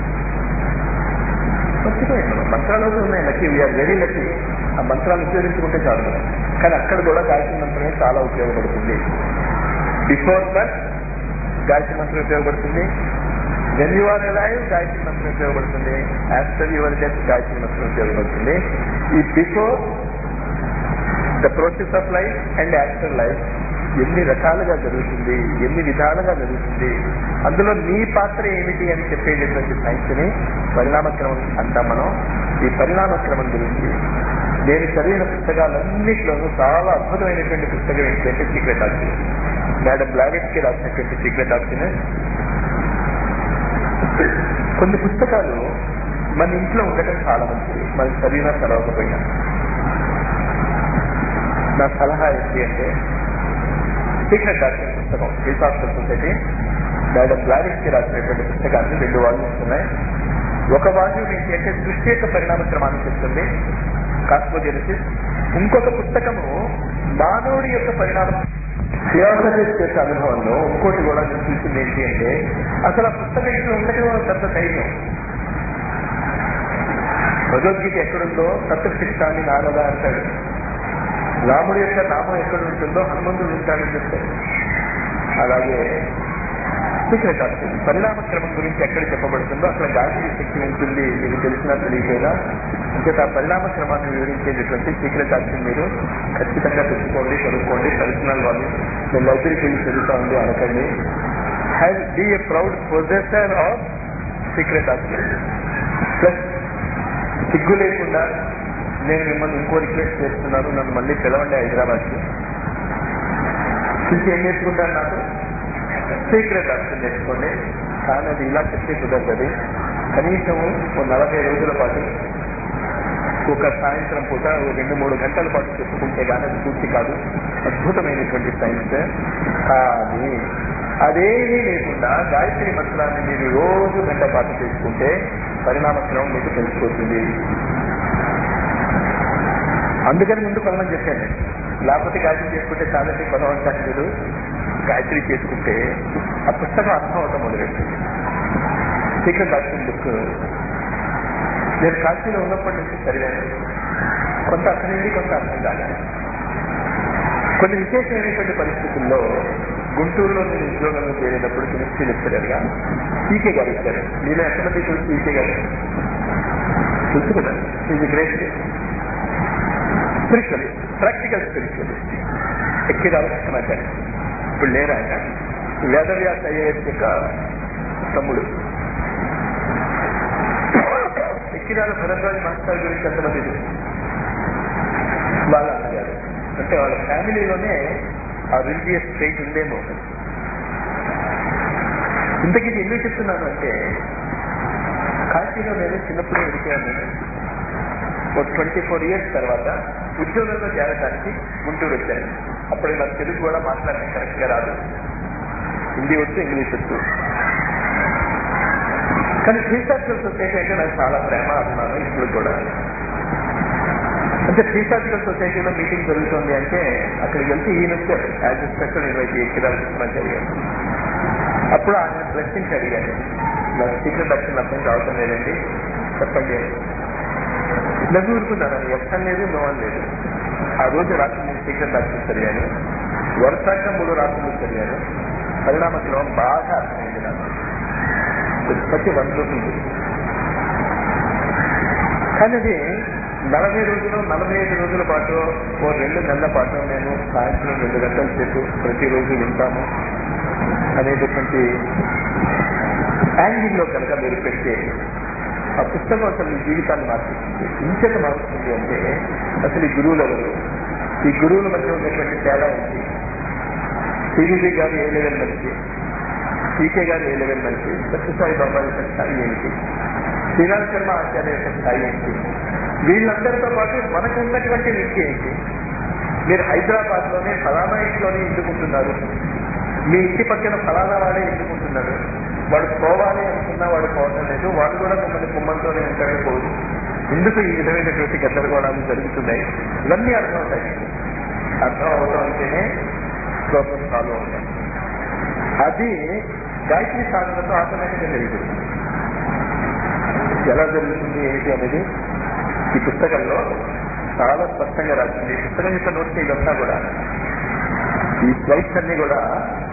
మర్చిపోయాను, మంత్రాలు ఉన్నాయి. Lucky, we are very lucky. ఆ మంత్రాలు ఉపయోగించుకుంటే చాలు మనం. కానీ అక్కడ కూడా గాయత్రి మంత్రమే చాలా ఉపయోగపడుతుంది. బిఫోర్ బర్త్ గాయత్రి మంత్రం ఉపయోగపడుతుంది, when you are alive Gayatri మంత్రం ఉపయోగపడుతుంది, ఆఫ్టర్ యువర్ డెత్ గాయత్రి మంత్రం ఉపయోగపడుతుంది. ఈ before the process of life and after life ఎన్ని రకాలుగా జరుగుతుంది, ఎన్ని విధాలుగా జరుగుతుంది, అందులో నీ పాత్ర ఏమిటి అని చెప్పేటటువంటి సైన్స్ ని పరిణామక్రమం అంటాం మనం. ఈ పరిణామక్రమం గురించి నేను చదివిన పుస్తకాలన్నింటిలోనూ చాలా అద్భుతమైనటువంటి పుస్తకం ఏంటంటే సీక్రెట్ ఆక్సిన్, మేడం బ్లావెట్స్కి రాసినటువంటి సీక్రెట్ ఆక్సిన్. కొన్ని పుస్తకాలు మన ఇంట్లో ఉండటం చాలా మంచిది, మనకి చదివినా చదవకపోయినా. నా సలహా ఏంటి అంటే సీక్రెట్ డాక్టర్ పుస్తకం, ఫిలాసఫికల్ సొసైటీ, మేడం బ్లావిట్స్కి రాసినటువంటి పుస్తకాన్ని 2 వాల్యూమ్స్ ఉన్నాయి. ఒక వాల్యూమ్ ఏంటి అంటే సృష్టి యొక్క పరిణామ క్రమాన్ని చెప్తుంది, కాస్మోజెనసిస్. ఇంకొక పుస్తకము మానవుడి యొక్క పరిణామం. థియాసఫిస్ట్ యొక్క అనుభవంలో ఇంకోటి కూడా నేను చూసింది ఏంటి అంటే అసలు ఆ పుస్తకం ఇంట్లో ఉండటం పెద్ద ధైర్యం. భగవద్గీత ఎక్కడుందో తత్వశిష్టాన్ని నారదా అంటాడు, రాముడి యొక్క నామం ఎక్కడ ఉంటుందో హనుమంతుడు ఉంటాడని చెప్తాడు. అలాగే సీక్రెట్ ఆప్షన్ పరిణామ క్రమం గురించి ఎక్కడ చెప్పబడుతుందో అక్కడ గాయత్రి శక్తి ఉంటుంది. మీకు తెలిసినా తెలియకపోయినా అంటే ఆ పరిణామ క్రమాన్ని వివరించేటటువంటి సీక్రెట్ ఆప్షన్ మీరు ఖచ్చితంగా తెచ్చుకోండి, చదువుకోండి. పర్సనల్ వాళ్ళు నేను లైబ్రరీకి వెళ్ళి చదువుతా ఉంది అనకండి. Have be a proud possessor of secret option. Plus సిగ్గు లేకుండా నేను మిమ్మల్ని ఇంకో రిక్వెస్ట్ చేస్తున్నాను, నన్ను మళ్ళీ పిలవండి హైదరాబాద్కి. చూసి ఏం నేర్చుకుంటాను, నాకు సీక్రెట్ ఆప్షన్ నేర్చుకోండి. కానీ అది ఇలా చెప్తే కుదరదు. కనీసం 40 రోజుల పాటు ఒక సాయంత్రం పూట 2-3 గంటల పాటు చెప్పుకుంటే కానీ అది పూర్తి కాదు. అద్భుతమైనటువంటి సైన్స్. కానీ అదేమీ లేకుండా గాయత్రి మంత్రాన్ని మీరు రోజు గంట పాటు చేసుకుంటే పరిణామక్రమం మీకు తెలిసిపోతుంది. అందుకని ముందు కొనమని చెప్పాను. లేకపోతే గాయత్రి చేసుకుంటే చాలా బలవంతాన్ని మీరు గాయత్రి చేసుకుంటే ఆ పుస్తకం అర్థం అవటం మొదలెట్టింది. సీక్రెట్ ఆప్షన్ బుక్ నేను కాశీలో ఉన్నప్పటి నుంచి చదివాను. కొంత అర్థమైంది, కొంత అర్థం కాలేదు. కొన్ని విశేషమైనటువంటి పరిస్థితుల్లో గుంటూరులో నేను ఉద్యోగంలో చేరేటప్పుడు కెమిస్ట్రీ లెక్చరర్గా పీకే గారు ఇచ్చారు. నేను ఎంతమంది చూసి పీకే గారు తెలుసు కదా, is great spiritualist, practical spiritualist. Ekkirala Krishnacharya ఇప్పుడు లేరు. ఆయన వేదవ్యాస ఐఏఎస్ యొక్క తమ్ముడు. ఎక్కిరాల భరద్వాజ మాస్టర్ గురించి ఎంతమంది వాళ్ళ అన్నగారు. అంటే వాళ్ళ ఫ్యామిలీలోనే ఆ రిలీజియస్ స్ట్రైట్ ఉందేమో. ఇంతకీ ఎందుకు చెప్తున్నాను అంటే కాశీలో నేను చిన్నప్పుడే వెళ్ళాను. ఒక 24 years తర్వాత ఉద్యోగంలో చేరడానికి గుంటూరు వచ్చాను. అప్పుడు నాకు తెలుగు కూడా మాట్లాడడం కరెక్ట్గా రాదు, హిందీ వచ్చు, ఇంగ్లీష్ వచ్చు. కానీ థియాసఫికల్ సొసైటీ అంటే నాకు చాలా ప్రేమ, అభిమానం ఇప్పుడు కూడా. అంటే థియాసఫికల్ సొసైటీలో మీటింగ్ జరుగుతుంది అంటే అక్కడికి వెళ్తే ఈయన వచ్చారు యాజ్ ఎ స్పెషల్ ఇన్వైట్ ఎక్కిరాల్సిన. అప్పుడు ఆయన ప్రశ్నించి అడిగాను, నాకు సీక్రెట్ ఆప్షన్ అర్థం కావటం లేదండి, చెప్పండి. నవ్వు ఊరుకున్నాను. ఎక్కడం లేదు, నోవడం లేదు. ఆ రోజు రాత్రి నేను సీక్రెట్ ఆప్షన్ చదివాను. వరుసగా 3 రాత్రులు చదివాను. పరిణామ క్రమం బాగా అర్థమైంది నాకు. ప్రతి 100 రోజులు. కానీ అది 40 రోజులు 45 రోజుల పాటు 2 నెలల పాటు నేను సాయంత్రం 2 గంటల సేపు ప్రతిరోజు వింటాము అనేటటువంటి యాంగిల్లో కనుక మీరు పెడితే ఆ పుస్తకం అసలు మీ జీవితాన్ని మార్చుతుంది. ఇంకెంత మారుతుంది అంటే అసలు ఈ గురువులు ఎవరు, ఈ గురువుల మధ్య ఉన్నటువంటి తేడా ఏంటి, శ్రీజీ గారు ఏ లెవెల్ మనిషి, పీకే గారు ఏ లెవెల్ మనిషి, సత్యసాయి బాబా యొక్క స్థాయి ఏంటి, శ్రీరామ్ శర్మ ఆచార్య యొక్క స్థాయి ఏంటి, వీళ్ళందరితో పాటు మనకు ఉన్నటువంటి విద్య ఏంటి. మీరు హైదరాబాద్ లోనే ఫలానా ఇంట్లోనే ఎందుకుంటున్నారు, మీ ఇంటి పక్కన ఫలానా వాడే ఎందుకుంటున్నాడు, వాడు పోవాలి అనుకున్నా వాడు పోవటం లేదు, వాడు కూడా మిమ్మల్ని కుమ్మంతోనే ఉంటాడే పోదు. ఎందుకు ఈ విధమైనటువంటి గద్దరగోళాలు జరుగుతున్నాయి, ఇవన్నీ అర్థం అవుతాయి. అర్థం అవడం అంటేనే ప్రాబ్లం సాల్వ్ అవుతాయి. అది గాయత్రి సాధనతో ఆటోమేటిక్గా జరుగుతుంది. ఎలా జరుగుతుంది ఏంటి అనేది ఈ పుస్తకంలో చాలా స్పష్టంగా రాసింది. ఈ పుస్తకం యొక్క నోట్స్ ఇదంతా కూడా, ఈ స్లైడ్స్ అన్ని కూడా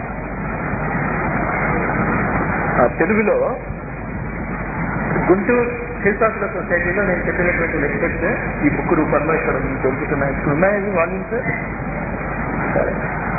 తెలుగులో గుంటూరు థియాసఫికల్ సొసైటీలో నేను చెప్పినటువంటి లెక్చర్స్ ఈ బుక్ రూపంలో ఇక్కడ దొరుకుతున్నాయి. ఇక్కడ ఉన్నాయి వాల్యూమ్స్. సరే,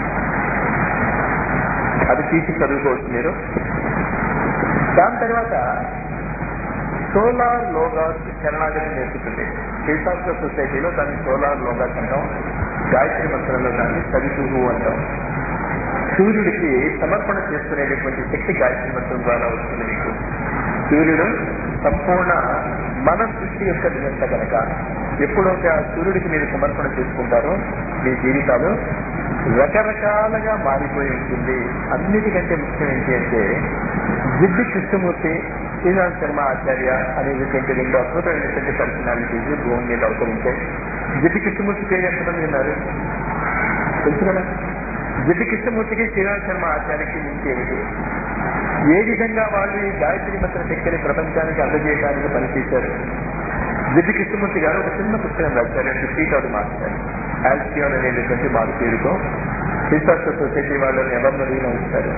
అది తీసి చదువుకోవచ్చు మీరు. దాని తర్వాత సోలార్ లోగాస్ శరణాగతి నేర్పుతుంది. థియాసఫికల్ సొసైటీలో దాన్ని సోలార్ లోగాస్ అంటాం. గాయత్రి మంత్రంలో దాన్ని సవితుహు అంటాం. సూర్యుడికి సమర్పణ చేసుకునేటటువంటి శక్తి గాయత్రి మంత్రం ద్వారా వస్తుంది. మీకు సూర్యుడు సంపూర్ణ మన సృష్టి యొక్క నిరంత కనుక ఎప్పుడైతే ఆ సూర్యుడికి మీరు సమర్పణ చేసుకుంటారో మీ జీవితాలు రకరకాలుగా మారిపోయి ఉంటుంది. అన్నిటికంటే ముఖ్యం ఏంటి అంటే జిడ్డు కృష్ణమూర్తి, శ్రీనాథ్ శర్మ ఆచార్య అనేటువంటి రెండు అద్భుతమైనటువంటి పర్సనాలిటీస్ భూమి మీద అవతరించాయి. జిడ్డు కృష్ణమూర్తి పేరు ఎంతమంది ఉన్నారు తెలుసు కదా. జిడ్డు కృష్ణమూర్తికి శ్రీనాథ్ శర్మ ఆచార్యకి లింక్ ఏమిటి? ఏ విధంగా వాళ్ళు ఈ గాయత్రి మంత్ర శక్తిని ప్రపంచానికి అందజేయడానికి పనిచేశారు? జిడ్డు కృష్ణమూర్తి గారు ఒక చిన్న పుస్తకం రాశారు, స్పీక్ అవుట్ మాస్టర్ ఆల్సియోన్ అనేటువంటి మారు పేరుతో. రీసెర్చ్ సొసైటీ వాళ్ళని ఎవరిని అడిగినా ఇస్తారు.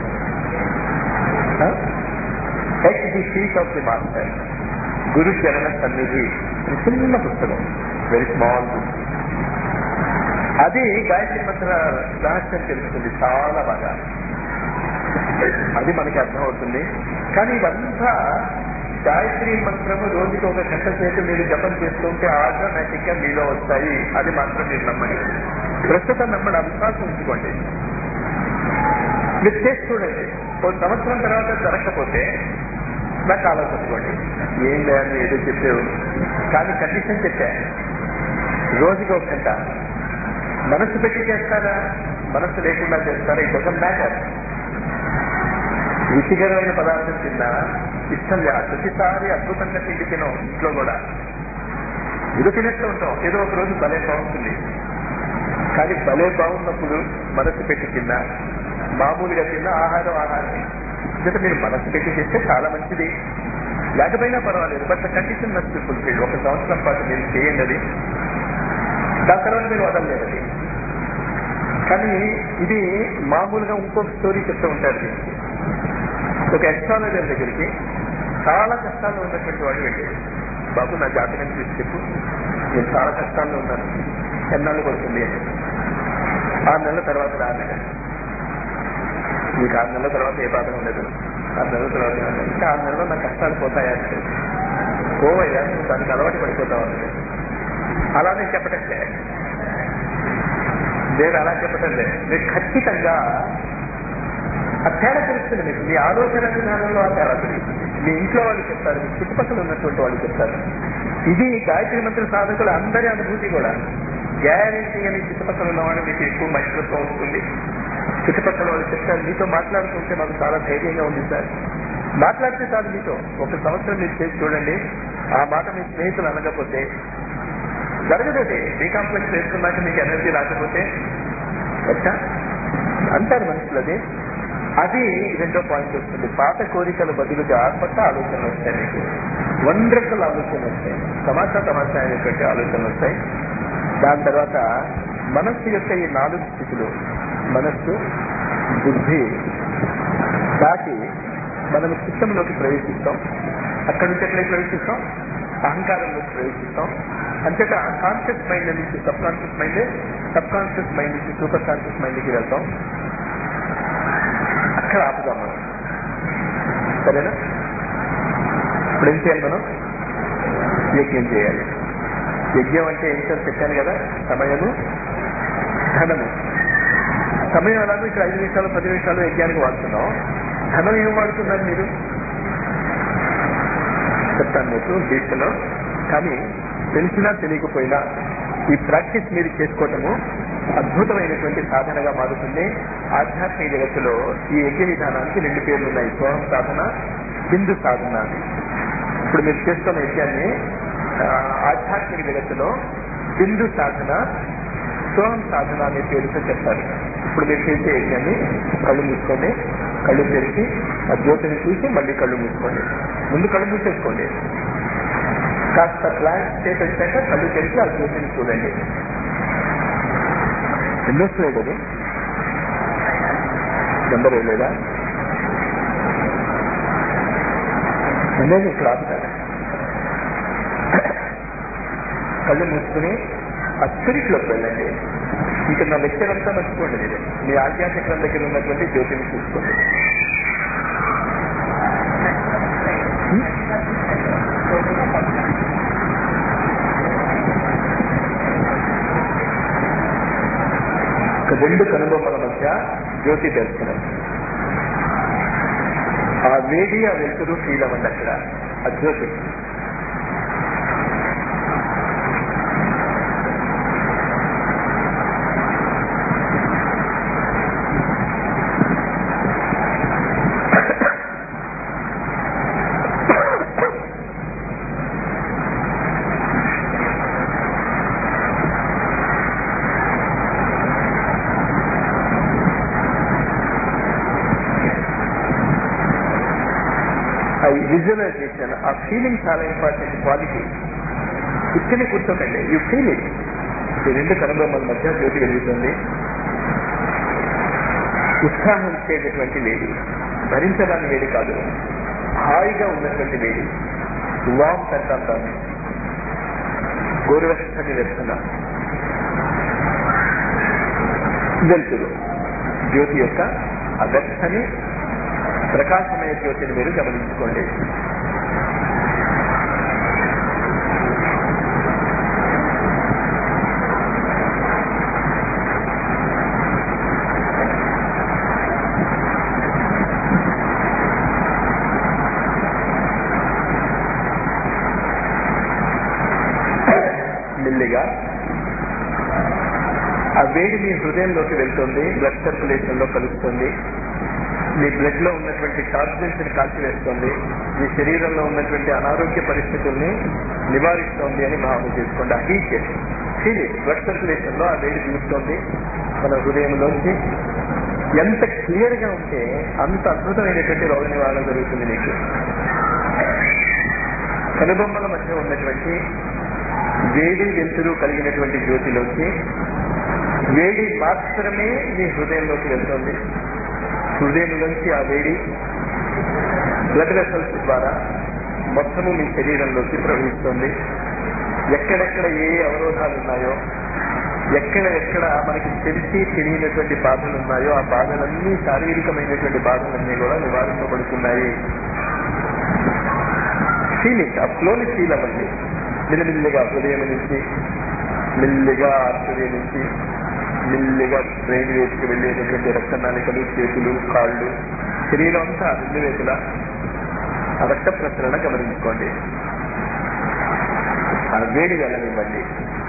Take the feet of the master, గురు చరణ సన్నిధి, చిన్న పుస్తకం, వెరీ స్మాల్ బుక్. అది గాయత్రి మంత్ర రహస్యం తెలుస్తుంది చాలా బాగా, అది మనకి అర్థమవుతుంది. కానీ ఇదంతా గాయత్రి మంత్రము రోజుకి 1 గంట సేపు మీరు జపం చేస్తుంటే ఆటోమేటిక్ గా మీలో వస్తాయి. అది మాత్రం మీరు నమ్మండి. ప్రస్తుతం నమ్మడం విశ్వాసం ఉంచుకోండి. మీరు చేసి చూడండి. 1 సంవత్సరం తర్వాత జరగకపోతే నాకు ఆలోచించుకోండి, ఏం లేదని ఏదో చెప్పావు. కానీ కండిషన్ చెప్పా, రోజుకి 1 గంట. మనస్సు పెట్టి చేస్తారా, మనస్సు లేకుండా చేస్తారా, ఇట్ డజంట్ మ్యాటర్. రుచికరమైన పదార్థం తిన్నా ఇష్టం లేదు. ప్రతిసారి అద్భుతంగా తిండి తినాం. ఇంట్లో కూడా ఏదో తినేస్తూ ఉంటాం. ఏదో ఒక రోజు భలే బాగుంటుంది. కానీ భలే బాగున్నప్పుడు మనస్సు పెట్టి తిన్నా, మామూలుగా తిన్నా ఆహారం అంటే మీరు మనస్సు పెట్టి చేస్తే చాలా మంచిది. లేకపోయినా పర్వాలేదు, but condition must be fulfilled. 1 సంవత్సరం పాటు మీరు చేయండి అది, దాని తర్వాత మీరు వదలలేదు అది. కానీ ఇది మామూలుగా ఇంకొక స్టోరీ చెప్తూ ఉంటారు. దీనికి ఒక ఎస్ట్రాలజర్ దగ్గరికి చాలా కష్టాల్లో ఉన్నటువంటి వాడు వెళ్ళాడు. బాబు నా జాతకం చూసి చెప్పు, నేను చాలా కష్టాల్లో ఉన్నాను, ఎన్నాళ్ళు పడుతుంది అని. 6 నెలల తర్వాత రానగా, మీకు 6 నెలల తర్వాత ఏ బాధ ఉండదు, 6 నెలల తర్వాత ఇంకా 6 నెలల్లో నా కష్టాలు పోతాయా అంటే, పోవయ్యా నువ్వు దానికి అలవాటు పడిపోతావు అంటే. అలా నేను చెప్పటం లేదు, నేను అలా చెప్పటం లేదు. మీరు ఖచ్చితంగా ఆ తేడా తెలుస్తుంది మీకు. మీ ఆలోచన విధానంలో ఆ తేడా తెలుస్తుంది. మీ ఇంట్లో వాళ్ళు చెప్తారు, మీ చుట్టుపక్కల ఉన్నటువంటి వాళ్ళు చెప్తారు. ఇది గాయత్రి మంత్ర సాధకుల అందరి అనుభూతి కూడా. గ్యారెంటీ అని చుట్టుపక్కల ఉన్నవాడు మీకు ఎక్కువ మైత్రత్వం వస్తుంది. చుట్టుపక్కల వాళ్ళు చెప్తారు, మీతో మాట్లాడుతుంటే మాకు చాలా ధైర్యంగా ఉంది సార్. మాట్లాడితే చాలు మీతో. 1 సంవత్సరం మీరు చేసి చూడండి. ఆ మాట మీ స్నేహితులు అనకపోతే జరగదు. డీకాంప్లెక్స్ వేసుకున్నాక మీకు ఎనర్జీ రాకపోతే వచ్చా అంటారు మనుషులది. అది 2వ పాయింట్ వస్తుంది. పాత కోరికల బదులుగా కొత్త ఆలోచనలు వస్తాయి. మీకు వండర్ఫుల్ ఆలోచనలు వస్తాయి, తమాషా అయినటువంటి ఆలోచనలు వస్తాయి. దాని తర్వాత మనస్సు యొక్క ఈ 4 స్థితులు, మనస్సు, బుద్ధి దాటి మనం సిస్టంలోకి ప్రవేశిస్తాం. అక్కడి నుంచి ఎట్లా ప్రవేశిస్తాం? అహంకారంలోకి ప్రవేశిస్తాం. అంతేకా కాన్షియస్ మైండ్ నుంచి subconscious mind, subconscious mind నుంచి సూపర్ కాన్షియస్ మైండ్కి వెళ్తాం. అక్కడ ఆపుదాం మనం, సరేనా? ఇప్పుడు ఏం చేయాలి మనం? యజ్ఞం చేయాలి. యజ్ఞం అంటే ఏం సార్ చెప్పాను కదా, సమయము, ధనము. సమయం అలాగే ఇక్కడ 5 నిమిషాలు 10 నిమిషాలు యజ్ఞానికి వాడుతున్నాం. ధనం ఏం వాడుతున్నారు మీరు? చెప్తాను మీకు దీక్షలో. కానీ తెలిసినా తెలియకపోయినా ఈ ప్రాక్టీస్ మీరు చేసుకోవటము అద్భుతమైనటువంటి సాధనగా మారుతుంది. ఆధ్యాత్మిక జగత్తులో ఈ యజ్ఞ విధానానికి 2 పేర్లు ఉన్నాయి, స్వయం సాధన, బిందు సాధన. ఇప్పుడు మీరు చేస్తున్న యజ్ఞాన్ని ఆధ్యాత్మిక జగత్తులో బిందు సాధన, స్వయం సాధన అనే పేరుతో చెప్తారు. ఇప్పుడు మీరు చేసే యజ్ఞాన్ని కళ్ళు మూసుకోండి, కళ్ళు తెరిచి ఆ జ్యోతిని చూసి మళ్ళీ కళ్ళు మూసుకోండి. ముందు కళ్ళు మూసేసుకోండి, కాస్త ప్లాంట్ స్టేట్ వచ్చాక కళ్ళు తెరిచి ఆ జ్యోతిని చూడండి. ఎన్నో స్లైడ్ అది, నెంబర్ వేయలేదా? అనేది ఇక్కడ ఆపుతారు. కళ్ళు మూసుకుని ఆ స్పిరిట్లోకి వెళ్ళండి. ఇంకా నా లెక్చర్ అంతా మర్చిపోండి. మీరు మీ ఆధ్యాత్మికం దగ్గర ఉన్నటువంటి జ్యోతిని చూసుకోండి. రెండు కనుబొమ్మల మధ్య జ్యోతి దర్శనం. ఆ వేడి, ఆ వెలుతురు ఫీల్ అవ్వండి అక్కడ. ఆ జ్యోతి విజువలైజేషన్, ఆ ఫీలింగ్ చాలా ఇంపార్టెంట్ క్వాలిటీ. ఇక్కడే కూర్చోకండి, యూ ఫీల్ ఇట్. ఈ రెండు కనుబొమ్మల మధ్య జ్యోతి వెలుగుతుంది. ఉత్సాహం ఇచ్చేటటువంటి వేడి, భరించడానికి వేడి కాదు, హాయిగా ఉన్నటువంటి వేడి, వామ్త్ అంటాం దాన్ని. గోరువెచ్చని వెచ్చన వెలుతురు జ్యోతి యొక్క ఆ వెచ్చని ప్రకాశమయ జ్యోతిని మీరు గమనించుకోండి. మెల్లిగా ఆ వేడి మీ హృదయంలోకి వెళ్తుంది, బ్లడ్ సర్క్యులేషన్ లో కలుస్తుంది, మీ బ్లడ్ లో ఉన్నటువంటి టాక్సిన్స్ ని కాల్చివేస్తుంది, మీ శరీరంలో ఉన్నటువంటి అనారోగ్య పరిస్థితుల్ని నివారిస్తోంది అని భావన చేసుకోండి. ఆ హీట్ ఫీల్ బ్లడ్ సర్క్యులేషన్ లో ఆ వేడి దిగుతుంది మన హృదయంలోంచి. ఎంత క్లియర్ గా ఉంటే అంత అద్భుతమైనటువంటి రోగ నివారణ జరుగుతుంది. మీకు కనుబొమ్మల మధ్య ఉన్నటువంటి వేడి వెలుతురు కలిగినటువంటి జ్యోతిలోకి వేడి మాత్రమే మీ హృదయంలోకి వెళ్తుంది. హృదయంలోంచి ఆ వేడి బ్లడ్ వెసల్స్ ద్వారా మొత్తము మీ శరీరంలోకి ప్రవహిస్తుంది. ఎక్కడెక్కడ ఏ అవరోధాలు ఉన్నాయో, ఎక్కడ మనకి తెలిసి తెలియనటువంటి బాధలు ఉన్నాయో, ఆ బాధలన్నీ శారీరకమైనటువంటి బాధలన్నీ కూడా నివారించబడుతున్నాయి. ఫీలింగ్ ఆ ఫ్లోని ఫీల్ అవ్వండి. మెల్లిమెల్లిగా హృదయం నుంచి, మెల్లిగా ఆర్టరీ నుంచి, మెల్లిగా బ్రెయిన్ వేసుకు వెళ్ళేటటువంటి రక్తనాళికలు, చేతులు, కాళ్ళు, శరీరం అంతా రెండు వేసులా ఆ రక్త ప్రసరణ గమనించుకోండి. ఆ వేడి వెళ్ళనివ్వండి.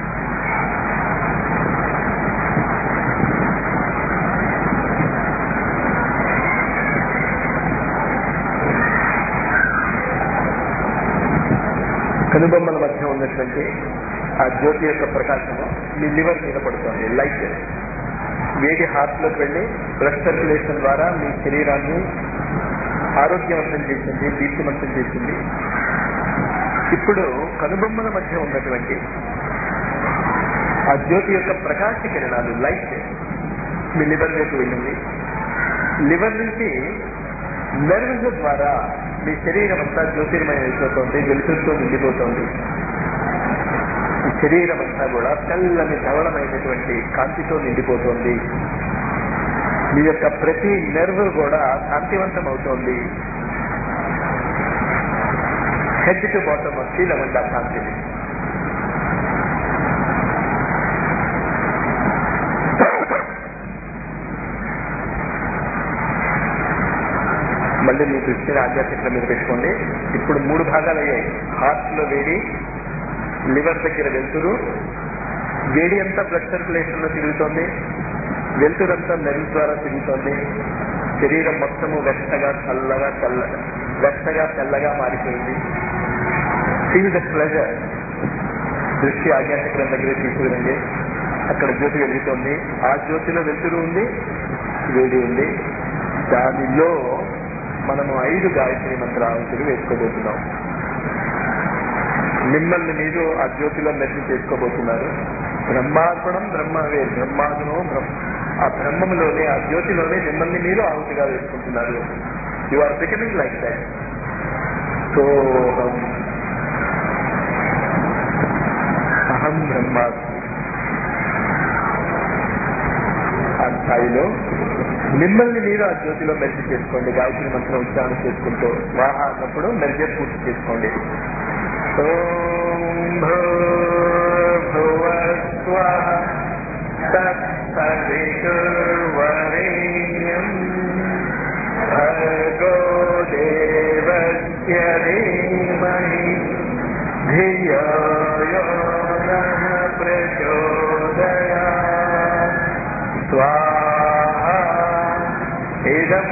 కనుబొమ్మల మధ్య ఉన్నటువంటి ఆ జ్యోతి యొక్క ప్రకాశము మీ లివర్ మీద పడుతుంది. లైట్ వేడి హార్ట్ లోకి వెళ్ళి బ్లడ్ సర్క్యులేషన్ ద్వారా మీ శరీరాన్ని ఆరోగ్యవంతం చేసింది, దీప్తివంతం చేసింది. ఇప్పుడు కనుబొమ్మల మధ్య ఉన్నటువంటి ఆ జ్యోతి యొక్క ప్రకాశ కిరణాలు లైట్ మీ లివర్ వైపు వెళ్ళింది. లివర్ నుంచి నర్వ్స్ ద్వారా మీ శరీరం అంతా జ్యోతిర్మయం అయిపోతుంది, వెలుతురుతో నిండిపోతుంది. ఈ శరీరం అంతా కూడా తెల్లని ధవళమైనటువంటి కాంతితో నిండిపోతుంది. మీ యొక్క ప్రతి నెర్వ్ కూడా కాంతివంతం అవుతోంది. హెడ్ టు బాటమ్ ఫీల్ అవ్వండి ఆ కాంతిని. మళ్ళీ మీ దృష్టిని ఆధ్యాత్మికం మీద పెట్టుకోండి. ఇప్పుడు 3 భాగాలు అయ్యాయి. హార్ట్ లో వేడి, లివర్ దగ్గర వెలుతురు, వేడి అంతా బ్లడ్ సర్క్యులేషన్ లో తిరుగుతోంది, వెలుతురు అంతా నెర్వ్ ద్వారా తిరుగుతోంది. శరీరం మొత్తము వెచ్చగా తెల్లగా మారిపోయింది. Feel the pleasure. దృష్టి ఆధ్యాత్మికం దగ్గర తీసుకురండి. అక్కడ జ్యోతి వెలుగుతోంది. ఆ జ్యోతిలో వెలుతురు ఉంది, వేడి ఉంది. దానిలో మనము 5 గాయత్రి మంత్రాలు వేసుకోబోతున్నాం. మిమ్మల్ని మీరు ఆ జ్యోతిలో మెర్జి చేసుకోబోతున్నారు. బ్రహ్మార్పణం బ్రహ్మవే, బ్రహ్మాదునో ఆ బ్రహ్మంలోనే, ఆ జ్యోతిలోనే మిమ్మల్ని మీరు ఆహుతిగా వేసుకుంటున్నారు. You are becoming like that. సోహం అహం బ్రహ్మాస్మి. ఆ స్థాయిలో మిమ్మల్ని మీరు ఆ జ్యోతిలో మెర్జి చేసుకోండి. గాయత్రి మంత్రం ఉచ్చారణ చేసుకుంటూ వాహ అన్నప్పుడు మెర్జి పూర్తి చేసుకోండి. ఓం భూర్భువస్వః తత్సవితుర్వరేణ్యం భర్గో దేవస్య ధీమహి ధియో యో నః ప్రచోదయాత్. స్వాహా ఇదం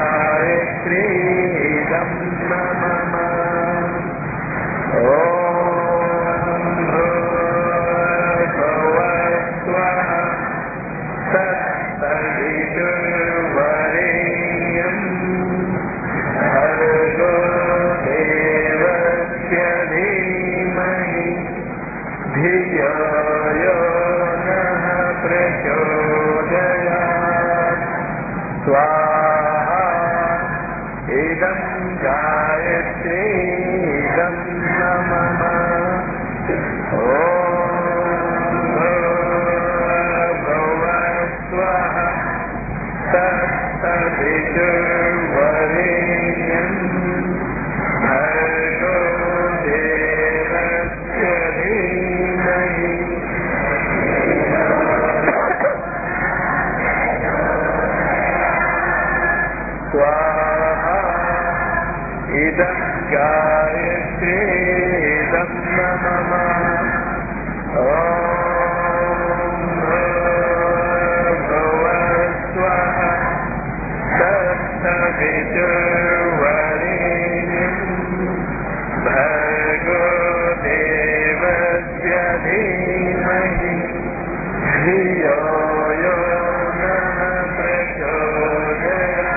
గాయత్రీ ఇదం మమ. ఓం ధియో యో నః ప్రచోదయాత్ స్వాహా ఇదం గాయత్రీ ఇదం నమః ఓం భగవస్వః తత్సవితుర్వరేణ్యం భర్గో దేవస్య ధీమహి స్వాహా ఇదం గాయత్రీ ఇదం నమః ఓం భగవస్వః తత్సవితుర్వరేణ్యం భర్గో దేవస్య ధీమహి ధియో యో నః ప్రచోదయాత్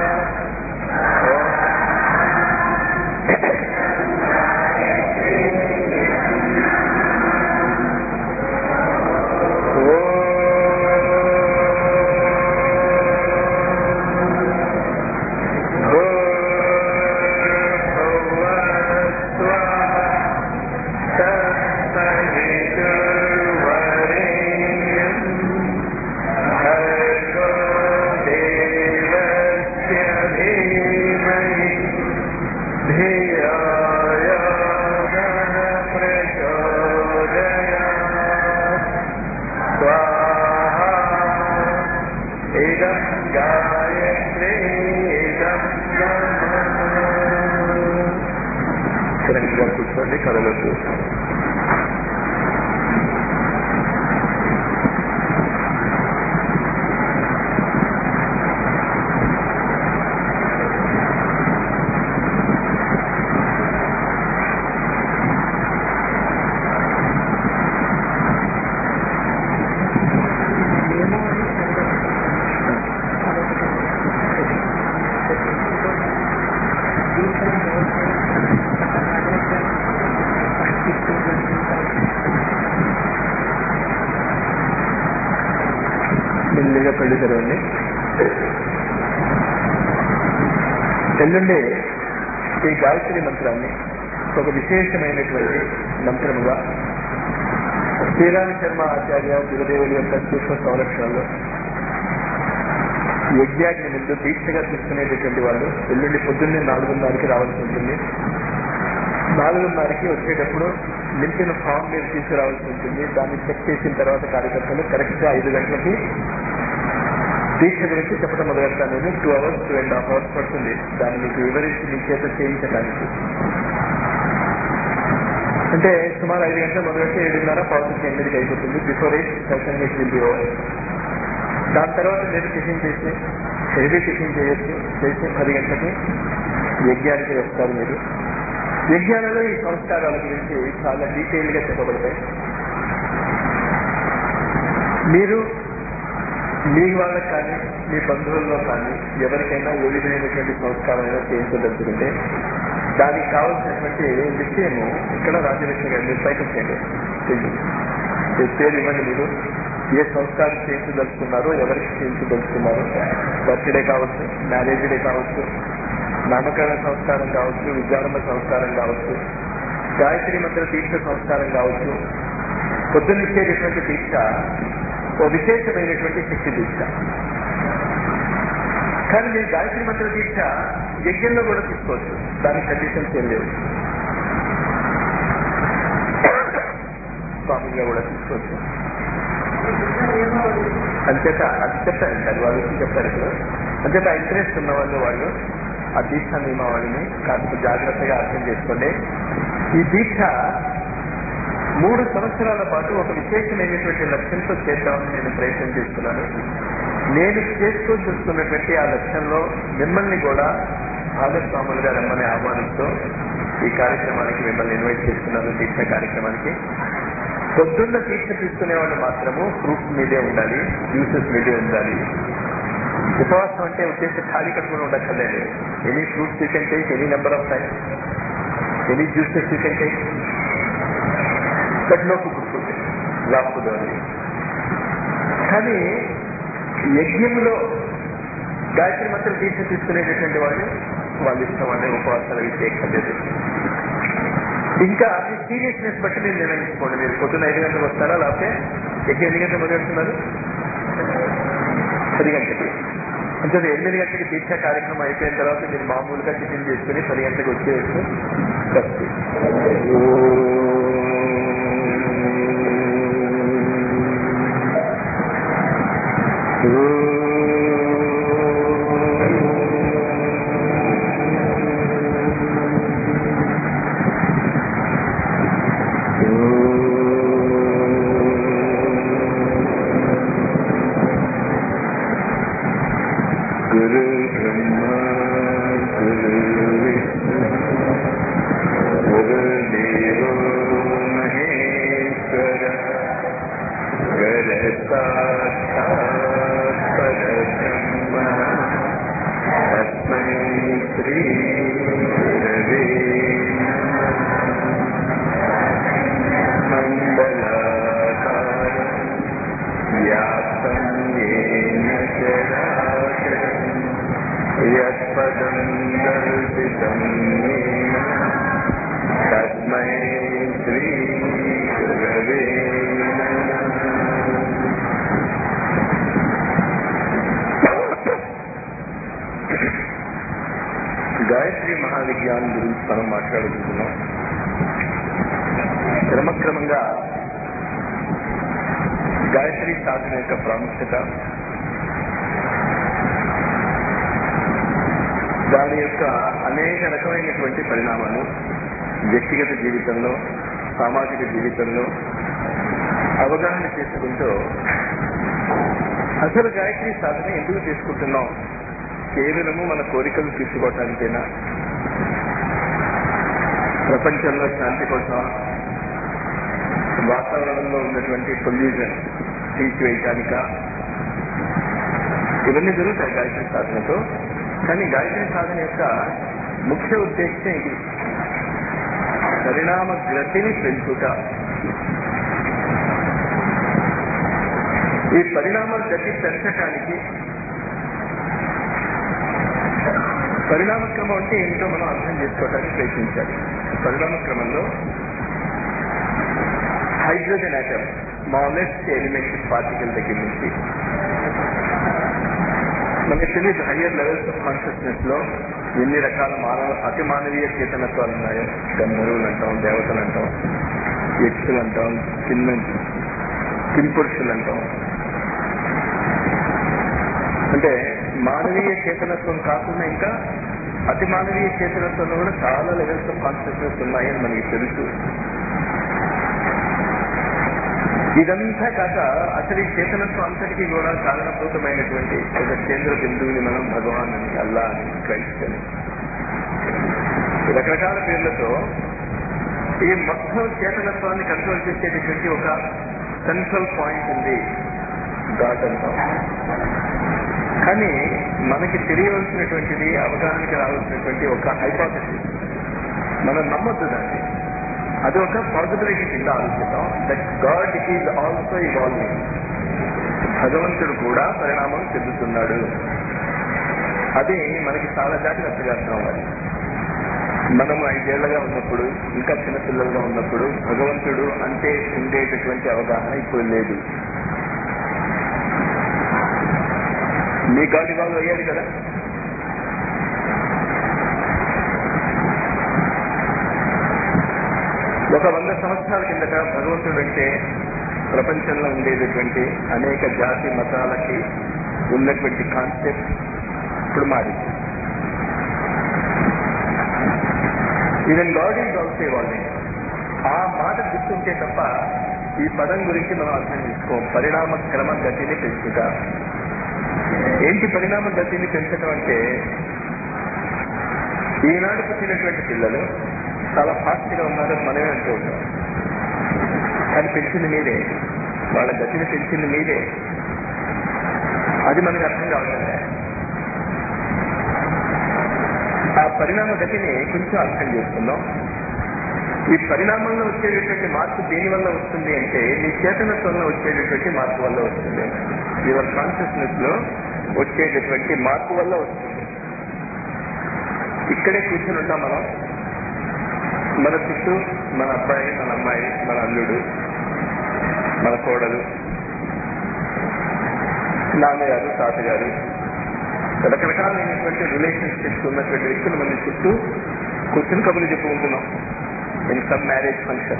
కూర్చోండి, కదలొద్దు. మెల్లిగా కళ్ళు తెరవండి. ఎల్లుండి ఈ గాయత్రి మంత్రాన్ని ఒక విశేషమైనటువంటి మంత్రముగా శ్రీరామ శర్మ ఆచార్య గురుదేవుల యొక్క సూక్ష్మ సంరక్షణలో యజ్ఞాగ్ని ముందు దీక్షగా తీసుకునేటటువంటి వాళ్ళు ఎల్లుండి పొద్దున్నే 4:30కి రావాల్సి ఉంటుంది. 4:30కి వచ్చేటప్పుడు నింపిన ఫామ్ మీరు తీసుకురావాల్సి ఉంటుంది. దాన్ని చెక్ చేసిన తర్వాత కార్యకర్తలు కరెక్ట్గా 5 గంటలకి దీక్ష గురించి చెప్పడం మొదలెడతాను. నేను 2 hours 2.5 hours పడుతుంది దాన్ని మీకు వివరించి మీ చేత చేయించడానికి. అంటే సుమారు 5 గంటలు మొదలెట్టి 7:30 అయిపోతుంది. Before 8 session will be over. దాని తర్వాత మీరు టిఫిన్ చేసి హెవీ టిఫిన్ చేసి 10 గంటలకి యజ్ఞానికి వస్తారు. మీరు యజ్ఞాలలో ఈ సంస్కారాల గురించి చాలా డీటెయిల్గా చెప్పబడతాయి. మీరు మీ వాళ్ళకి కానీ మీ బంధువుల్లో కానీ ఎవరికైనా ఏ విధమైనటువంటి సంస్కారమైనా చేయించదలుచుకుంటే దానికి కావాల్సినటువంటి విషయము ఇక్కడ రాజ్యలక్ష్మి గారు మీరు పైకి చేయండి. పేరు ఇవ్వండి. మీరు ఏ సంస్కారం చేయించదలుచుకున్నారో, ఎవరికి చేయించదలుచుకున్నారో, బర్త్డే కావచ్చు, మ్యారేజ్ డే కావచ్చు, నామకరణ సంస్కారం కావచ్చు, విద్యారంభ సంస్కారం కావచ్చు, గాయత్రి మంత్ర దీక్ష సంస్కారం కావచ్చు. పొద్దున్నిచ్చేటటువంటి దీక్ష ఓ విశేషమైనటువంటి శక్తి దీక్ష. కానీ మీరు గాయత్రి మంత్ర దీక్ష యజ్ఞంలో కూడా తీసుకోవచ్చు. దానికి కండిషన్స్ ఏం లేవు. స్వామిగా కూడా తీసుకోవచ్చు. అంచేత అది చెప్తారండి, అది వాళ్ళు చెప్తారు ఇప్పుడు. అంచేత ఇంట్రెస్ట్ ఉన్న వాళ్ళు ఆ దీక్ష నియమావళిని కాస్త జాగ్రత్తగా అర్థం చేసుకోండి. ఈ దీక్ష 3 సంవత్సరాల పాటు ఒక విశేషమైనటువంటి లక్ష్యంతో చేద్దామని నేను ప్రయత్నం చేస్తున్నాను. నేను చేసుకో చూస్తున్నటువంటి ఆ లక్ష్యంలో మిమ్మల్ని కూడా భాగస్వాములుగా రమ్మని ఆహ్వానిస్తూ ఈ కార్యక్రమానికి మిమ్మల్ని ఇన్వైట్ చేస్తున్నాను. దీక్ష కార్యక్రమానికి పొద్దున్న దీక్ష తీసుకునే వాళ్ళు మాత్రము ఫ్రూట్స్ మీదే ఉండాలి, జ్యూసెస్ మీదే ఉండాలి. ఉపవాసం అంటే ఉద్దేశం ఖాళీ కట్టుకుని ఉండక్కర్లేదు. Any fruits you can take, any number of times, any juices you can take. గట్లోకి పుట్టుకుంది రాపుదో అని. కానీ యజ్ఞంలో గాయత్రి మంత్రం తీసుకునేటటువంటి వాళ్ళు ఇష్టం అనే ఉపవాసాలు అవి చేయక్కర్లేదు. ఇంకా మీ సీరియస్నెస్ బట్టి మీరు నిర్ణయించుకోండి. మీరు పొద్దున్న 5 గంటలకు వస్తారా, లేకపోతే ఎన్ని గంటలు మొదలెడుతున్నారు? 10 గంటలకి. అంటే 8 గంటలకి దీక్ష కార్యక్రమం అయిపోయిన తర్వాత మీరు మామూలుగా టిఫిన్ చేసుకుని 10 గంటలకు వచ్చేయచ్చు. గాయత్రి మహావిజ్ఞానం గురించి మనం మాట్లాడుకుంటున్నాం. క్రమక్రమంగా గాయత్రి సాధన యొక్క ప్రాముఖ్యత, దాని యొక్క అనేక రకమైనటువంటి పరిణామాలు వ్యక్తిగత జీవితంలో, సామాజిక జీవితంలో అవగాహన చేసుకుంటూ అసలు గాయత్రి సాధన ఎందుకు చేసుకుంటున్నాం? కేవలము మన కోరికలు తీర్చుకోవటానికైనా, ప్రపంచంలో శాంతి కోసం, వాతావరణంలో ఉన్నటువంటి పొల్యూషన్ తీసివేయటానిక? ఇవన్నీ జరుగుతాయి గాయత్రి సాధనతో. కానీ గాయత్రి సాధన యొక్క ముఖ్య ఉద్దేశం ఇది, పరిణామ గతిని పెంచుట. ఈ పరిణామ గతి పెంచటానికి పరిణామక్రమం అంటే ఏమిటో మనం అర్థం చేసుకోవడానికి ప్రయత్నించాలి. పరిణామ క్రమంలో hydrogen atom, smallest elementary particle దగ్గర నుంచి మనకి తెలియదు హయ్యర్ లెవెల్స్ ఆఫ్ కాన్షియస్నెస్ లో ఎన్ని రకాల అతి మానవీయ చేతనత్వాలు ఉన్నాయో. గంధర్వులు అంటాం, దేవతలు అంటాం, యక్షులు అంటాం, కింపురుషులు అంటాం. అంటే మానవీయ చేతనత్వం కాకుండా ఇంకా అతి మానవీయ చేతనత్వంలో కూడా చాలా లెవెల్స్ ఆఫ్ కాన్షియస్నెస్ ఉన్నాయని మనకి తెలుసు. ఇదంతా కాక అసలు ఈ చేతనత్వం అంతటికీ కూడా కారణభూతమైనటువంటి ఒక కేంద్ర బిందువుని మనం భగవాన్ అని, అల్లా అని, క్రైస్ట్ అని, రకరకాల పేర్లతో ఈ మొత్తం చేతనత్వాన్ని కంట్రోల్ చేసేటటువంటి ఒక సెంట్రల్ పాయింట్ ఉంది, గాడ్ అంటాం. కానీ మనకి తెలియవలసినటువంటిది, అవగాహనకి రావాల్సినటువంటి ఒక హైపోథెసిస్, మనం నమ్మొద్దు దాన్ని. అది ఒక పాజిబిలిటీ కింద ఆలోచిద్దాం. That God is also evolving. భగవంతుడు కూడా పరిణామం చెందుతున్నాడు. అది మనకి చాలా జాగ్రత్తగా అర్థం అవ్వాలి. మనం 5 ఏళ్లగా ఉన్నప్పుడు, ఇంకా చిన్నపిల్లలుగా ఉన్నప్పుడు భగవంతుడు అంటే ఉండేటటువంటి అవగాహన ఇప్పుడు లేదు. మీ గాడ్ ఇవాల్వ్ అయ్యాడు కదా. ఒక 100 సంవత్సరాల కిందట భగవంతుడు అంటే ప్రపంచంలో ఉండేటటువంటి అనేక జాతి మతాలకి ఉన్నటువంటి కాన్సెప్ట్ ఇప్పుడు మారింది. Even God is also evolving. ఆ మాట గుర్తుంటే తప్ప ఈ పదం గురించి మనం అర్థం చేసుకోం. పరిణామ క్రమ గతిని పెంచుట. ఏంటి పరిణామ గతిని పెంచడం అంటే, ఈనాడు పుట్టినటువంటి పిల్లలు చాలా ఫాస్ట్ గా ఉన్నారని మనమే అంటూ ఉంటాం. కానీ పెంచింది మీరే, వాళ్ళ గతిని పెంచింది మీరే. అది మనకు అర్థం కావట్లే. ఆ పరిణామ గతిని కొంచెం అర్థం చేసుకుందాం. ఈ పరిణామంలో వచ్చేటటువంటి మార్పు దేని వల్ల వస్తుంది అంటే నీ చేతనత్వంలో వచ్చేటటువంటి మార్పు వల్ల వస్తుంది. యువర్ కాన్షియస్నెస్ లో వచ్చేటటువంటి మార్పు వల్ల వస్తుంది. ఇక్కడే కూర్చొని ఉంటాం మనం. మన చుట్టూ మన అబ్బాయి, మన అమ్మాయి, మన అల్లుడు, మన కోడలు, నాన్నగారు, తాతగారు, రకరకాలైనటువంటి రిలేషన్షిప్స్ ఉన్నటువంటి వ్యక్తులు మన చుట్టూ కూర్చొని కబుర్లు చెప్పుకుంటున్నాం. ఇన్ సమ్ మ్యారేజ్ ఫంక్షన్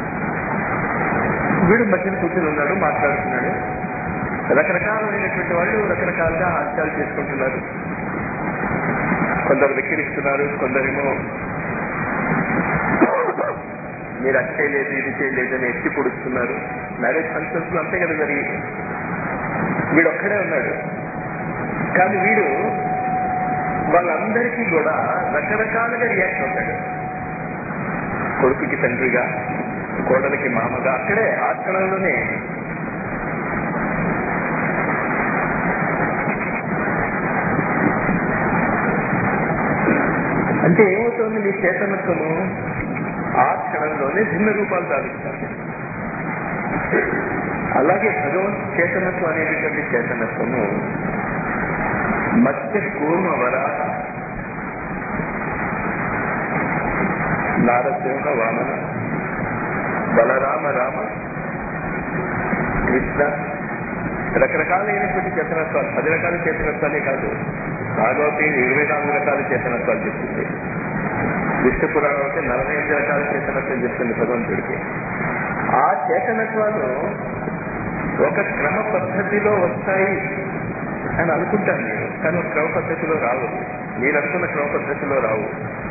వీడు మధ్యన కూర్చొని ఉన్నాడు, మాట్లాడుతున్నాడు. రకరకాలైనటువంటి వాళ్ళు రకరకాలుగా హాస్యాలు చేసుకుంటున్నారు. కొందరు వెక్కిరిస్తున్నారు, కొందరేమో మీరు అది చేయలేదు, ఇది చేయలేదు అని ఎత్తి పొడుస్తున్నారు. మ్యారేజ్ ఫంక్షన్స్ లో అంతే కదా జరిగింది. వీడు ఒక్కడే ఉన్నాడు, కానీ వీడు వాళ్ళందరికీ కూడా రకరకాలుగా రియాక్ట్ అవుతాడు. కొడుకుకి తండ్రిగా, కోడలికి మామగా, అక్కడే ఆ క్షణంలోనే. అంటే ఏమవుతుంది, మీ చేతనత్వము ఆ క్షణంలోనే భిన్న రూపాలు దాలుస్తారు. అలాగే భగవంతు చేతనత్వం అనేటటువంటి చేతనత్వము మత్స్య కూర్మ వరాహ నారసింహ వామన బలరామ రామ కృష్ణ రకరకాలైనటువంటి చేతనత్వాలు, 10 రకాల చేతనత్వాలే కాదు, భాగవతం 24 రకాల చేతనత్వాలు చెప్తుంది. విష్ణు పురాణం అయితే 45 రకాల చేతనత్వం చెప్తుంది భగవంతుడికి. ఆ చేతనత్వాలు ఒక క్రమ పద్ధతిలో వస్తాయి అని అనుకుంటాను నేను, కానీ ఒక క్రమ పద్ధతిలో రావు. మీరు అనుకున్న క్రమ పద్ధతిలో రావు.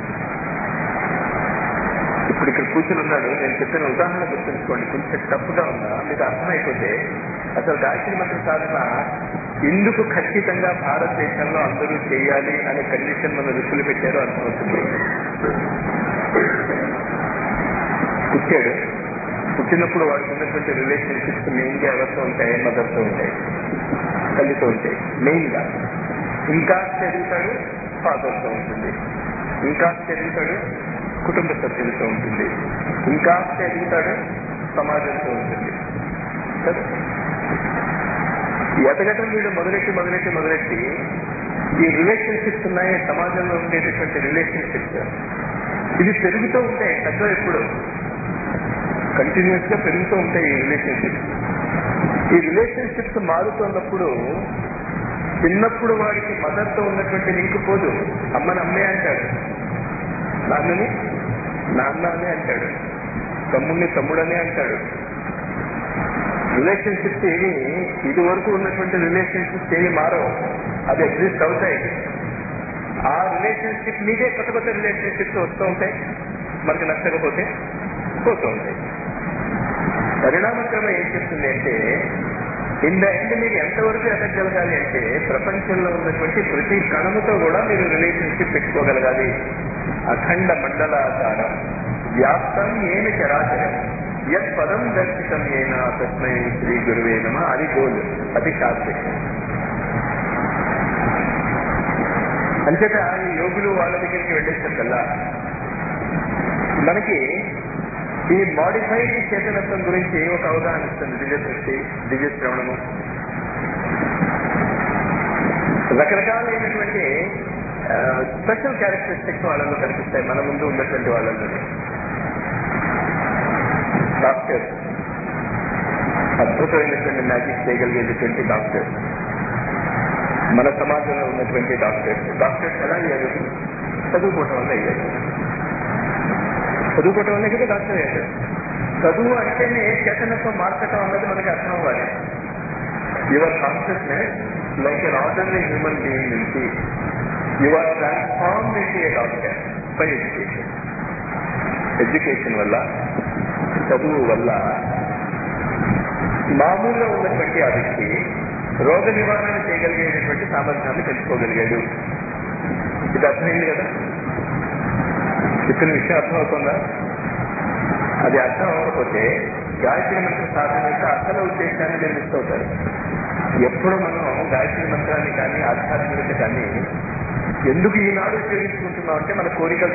ఇప్పుడు ఇక్కడ కూర్చుని ఉన్నాడు, నేను చెప్పిన ఉదాహరణ గుర్తుంచుకోండి. కొంచెం తప్పుగా ఉన్నా మీకు అర్థమైపోతే అసలు గాయత్రి మంత్ర సాధన ఎందుకు ఖచ్చితంగా భారతదేశంలో అందరూ చేయాలి అనే కండిషన్ మన ఋషులు పెట్టారో అర్థమవుతుంది. పుట్టాడు, పుట్టినప్పుడు వాడికి ఉన్నటువంటి రిలేషన్షిప్స్ మెయిన్గా ఎవరితో ఉంటాయి? మదర్తో ఉంటాయి, తల్లితో ఉంటాయి మెయిన్గా. ఇంకా చదువుతాడు, ఫాదర్తో ఉంటుంది. ఇంకా చదువుతాడు, కుటుంబ సభ్యులతో ఉంటుంది. ఇంకా చదువుతాడు, సమాజంతో ఉంటుంది. ఎదగటం వీడు మొదలెట్టి ఈ రిలేషన్షిప్స్ ఉన్నాయి సమాజంలో ఉండేటటువంటి రిలేషన్షిప్స్. ఇవి పెరుగుతూ ఉంటాయి, తగ్గ ఎప్పుడు కంటిన్యూస్ గా పెరుగుతూ ఉంటాయి ఈ రిలేషన్షిప్స్. ఈ రిలేషన్షిప్స్ మారుతున్నప్పుడు చిన్నప్పుడు వాడికి మదర్తో ఉన్నటువంటి లింక్ పోదు. అమ్మని అమ్మే అంటాడు, నాన్నని నాన్న అని అంటాడు, తమ్ముడిని తమ్ముడనే అంటాడు. రిలేషన్షిప్స్ ఏమి ఇది వరకు ఉన్నటువంటి రిలేషన్షిప్స్ ఏమి మారవు, అది ఎగ్జిస్ట్ అవుతాయి. ఆ రిలేషన్షిప్ మీదే కొత్త కొత్త రిలేషన్షిప్స్ వస్తూ ఉంటాయి, మనకి నచ్చకపోతే పోతూ ఉంటాయి. పరిణామక్రమం ఏం చెప్తుంది అంటే ఇన్ ద ఎండ్ మీరు ఎంతవరకు ఎదగలగాలి అంటే ప్రపంచంలో ఉన్నటువంటి ప్రతి కణముతో కూడా మీరు రిలేషన్షిప్ పెట్టుకోగలగాలి. అఖండ మండలాకారం వ్యాప్తం ఏన చరాచరం యత్ పదం దర్శితం ఏన తస్మై శ్రీ గురువే నమః. అది గోల్, అది శాస్త్రం. అంచేత ఈ యోగులు వాళ్ళ దగ్గరికి వెళ్ళేసరికల్లా మనకి ఈ మాడిఫైడ్ చేతనత్వం గురించి ఒక అవగాహన ఇస్తుంది. దివ్య దృష్టి, దివ్య శ్రవణము, రకరకాలైనటువంటి స్పెషల్ క్యారెక్టరిస్టిక్స్ వాళ్ళలో కనిపిస్తాయి. మన ముందు ఉన్నటువంటి వాళ్ళలో డాక్టర్, అద్భుతమైనటువంటి మ్యాజిక్ చేయగలిగేటటువంటి డాక్టర్, మన సమాజంలో ఉన్నటువంటి డాక్టర్స్ ఎలా అయ్యారు? చదువుకోవటం వల్ల అయ్యారు. చదువుకోవటం వల్ల కదా డాక్టర్ అయ్యారు. చదువు అంటేనే చేతనత్వం మార్చటం అన్నది మనకి అర్థం అవ్వాలి. Your consciousness like an ordinary human being నుంచి you are transformed into a doctor by education. Education వల్ల, చదువు వల్ల మామూలుగా ఉన్నటువంటి ఆ వ్యక్తి రోగ నివారణ చేయగలిగేటటువంటి సామర్థ్యాన్ని పెంచుకోగలిగాడు. ఇది అర్థమైంది కదా? చెప్పిన విషయం అర్థమవుతుందా? అది అర్థం అవ్వకపోతే గాయత్రి మంత్ర సాధన యొక్క అసలు ఉద్దేశాన్ని మీరు మిస్ అవుతారు. ఎప్పుడు మనం గాయత్రి మంత్రాన్ని కానీ ఆధ్యాత్మికత కానీ ఎందుకు ఈనాడు ఉపయోగించుకుంటున్నాం అంటే మన కోరికలు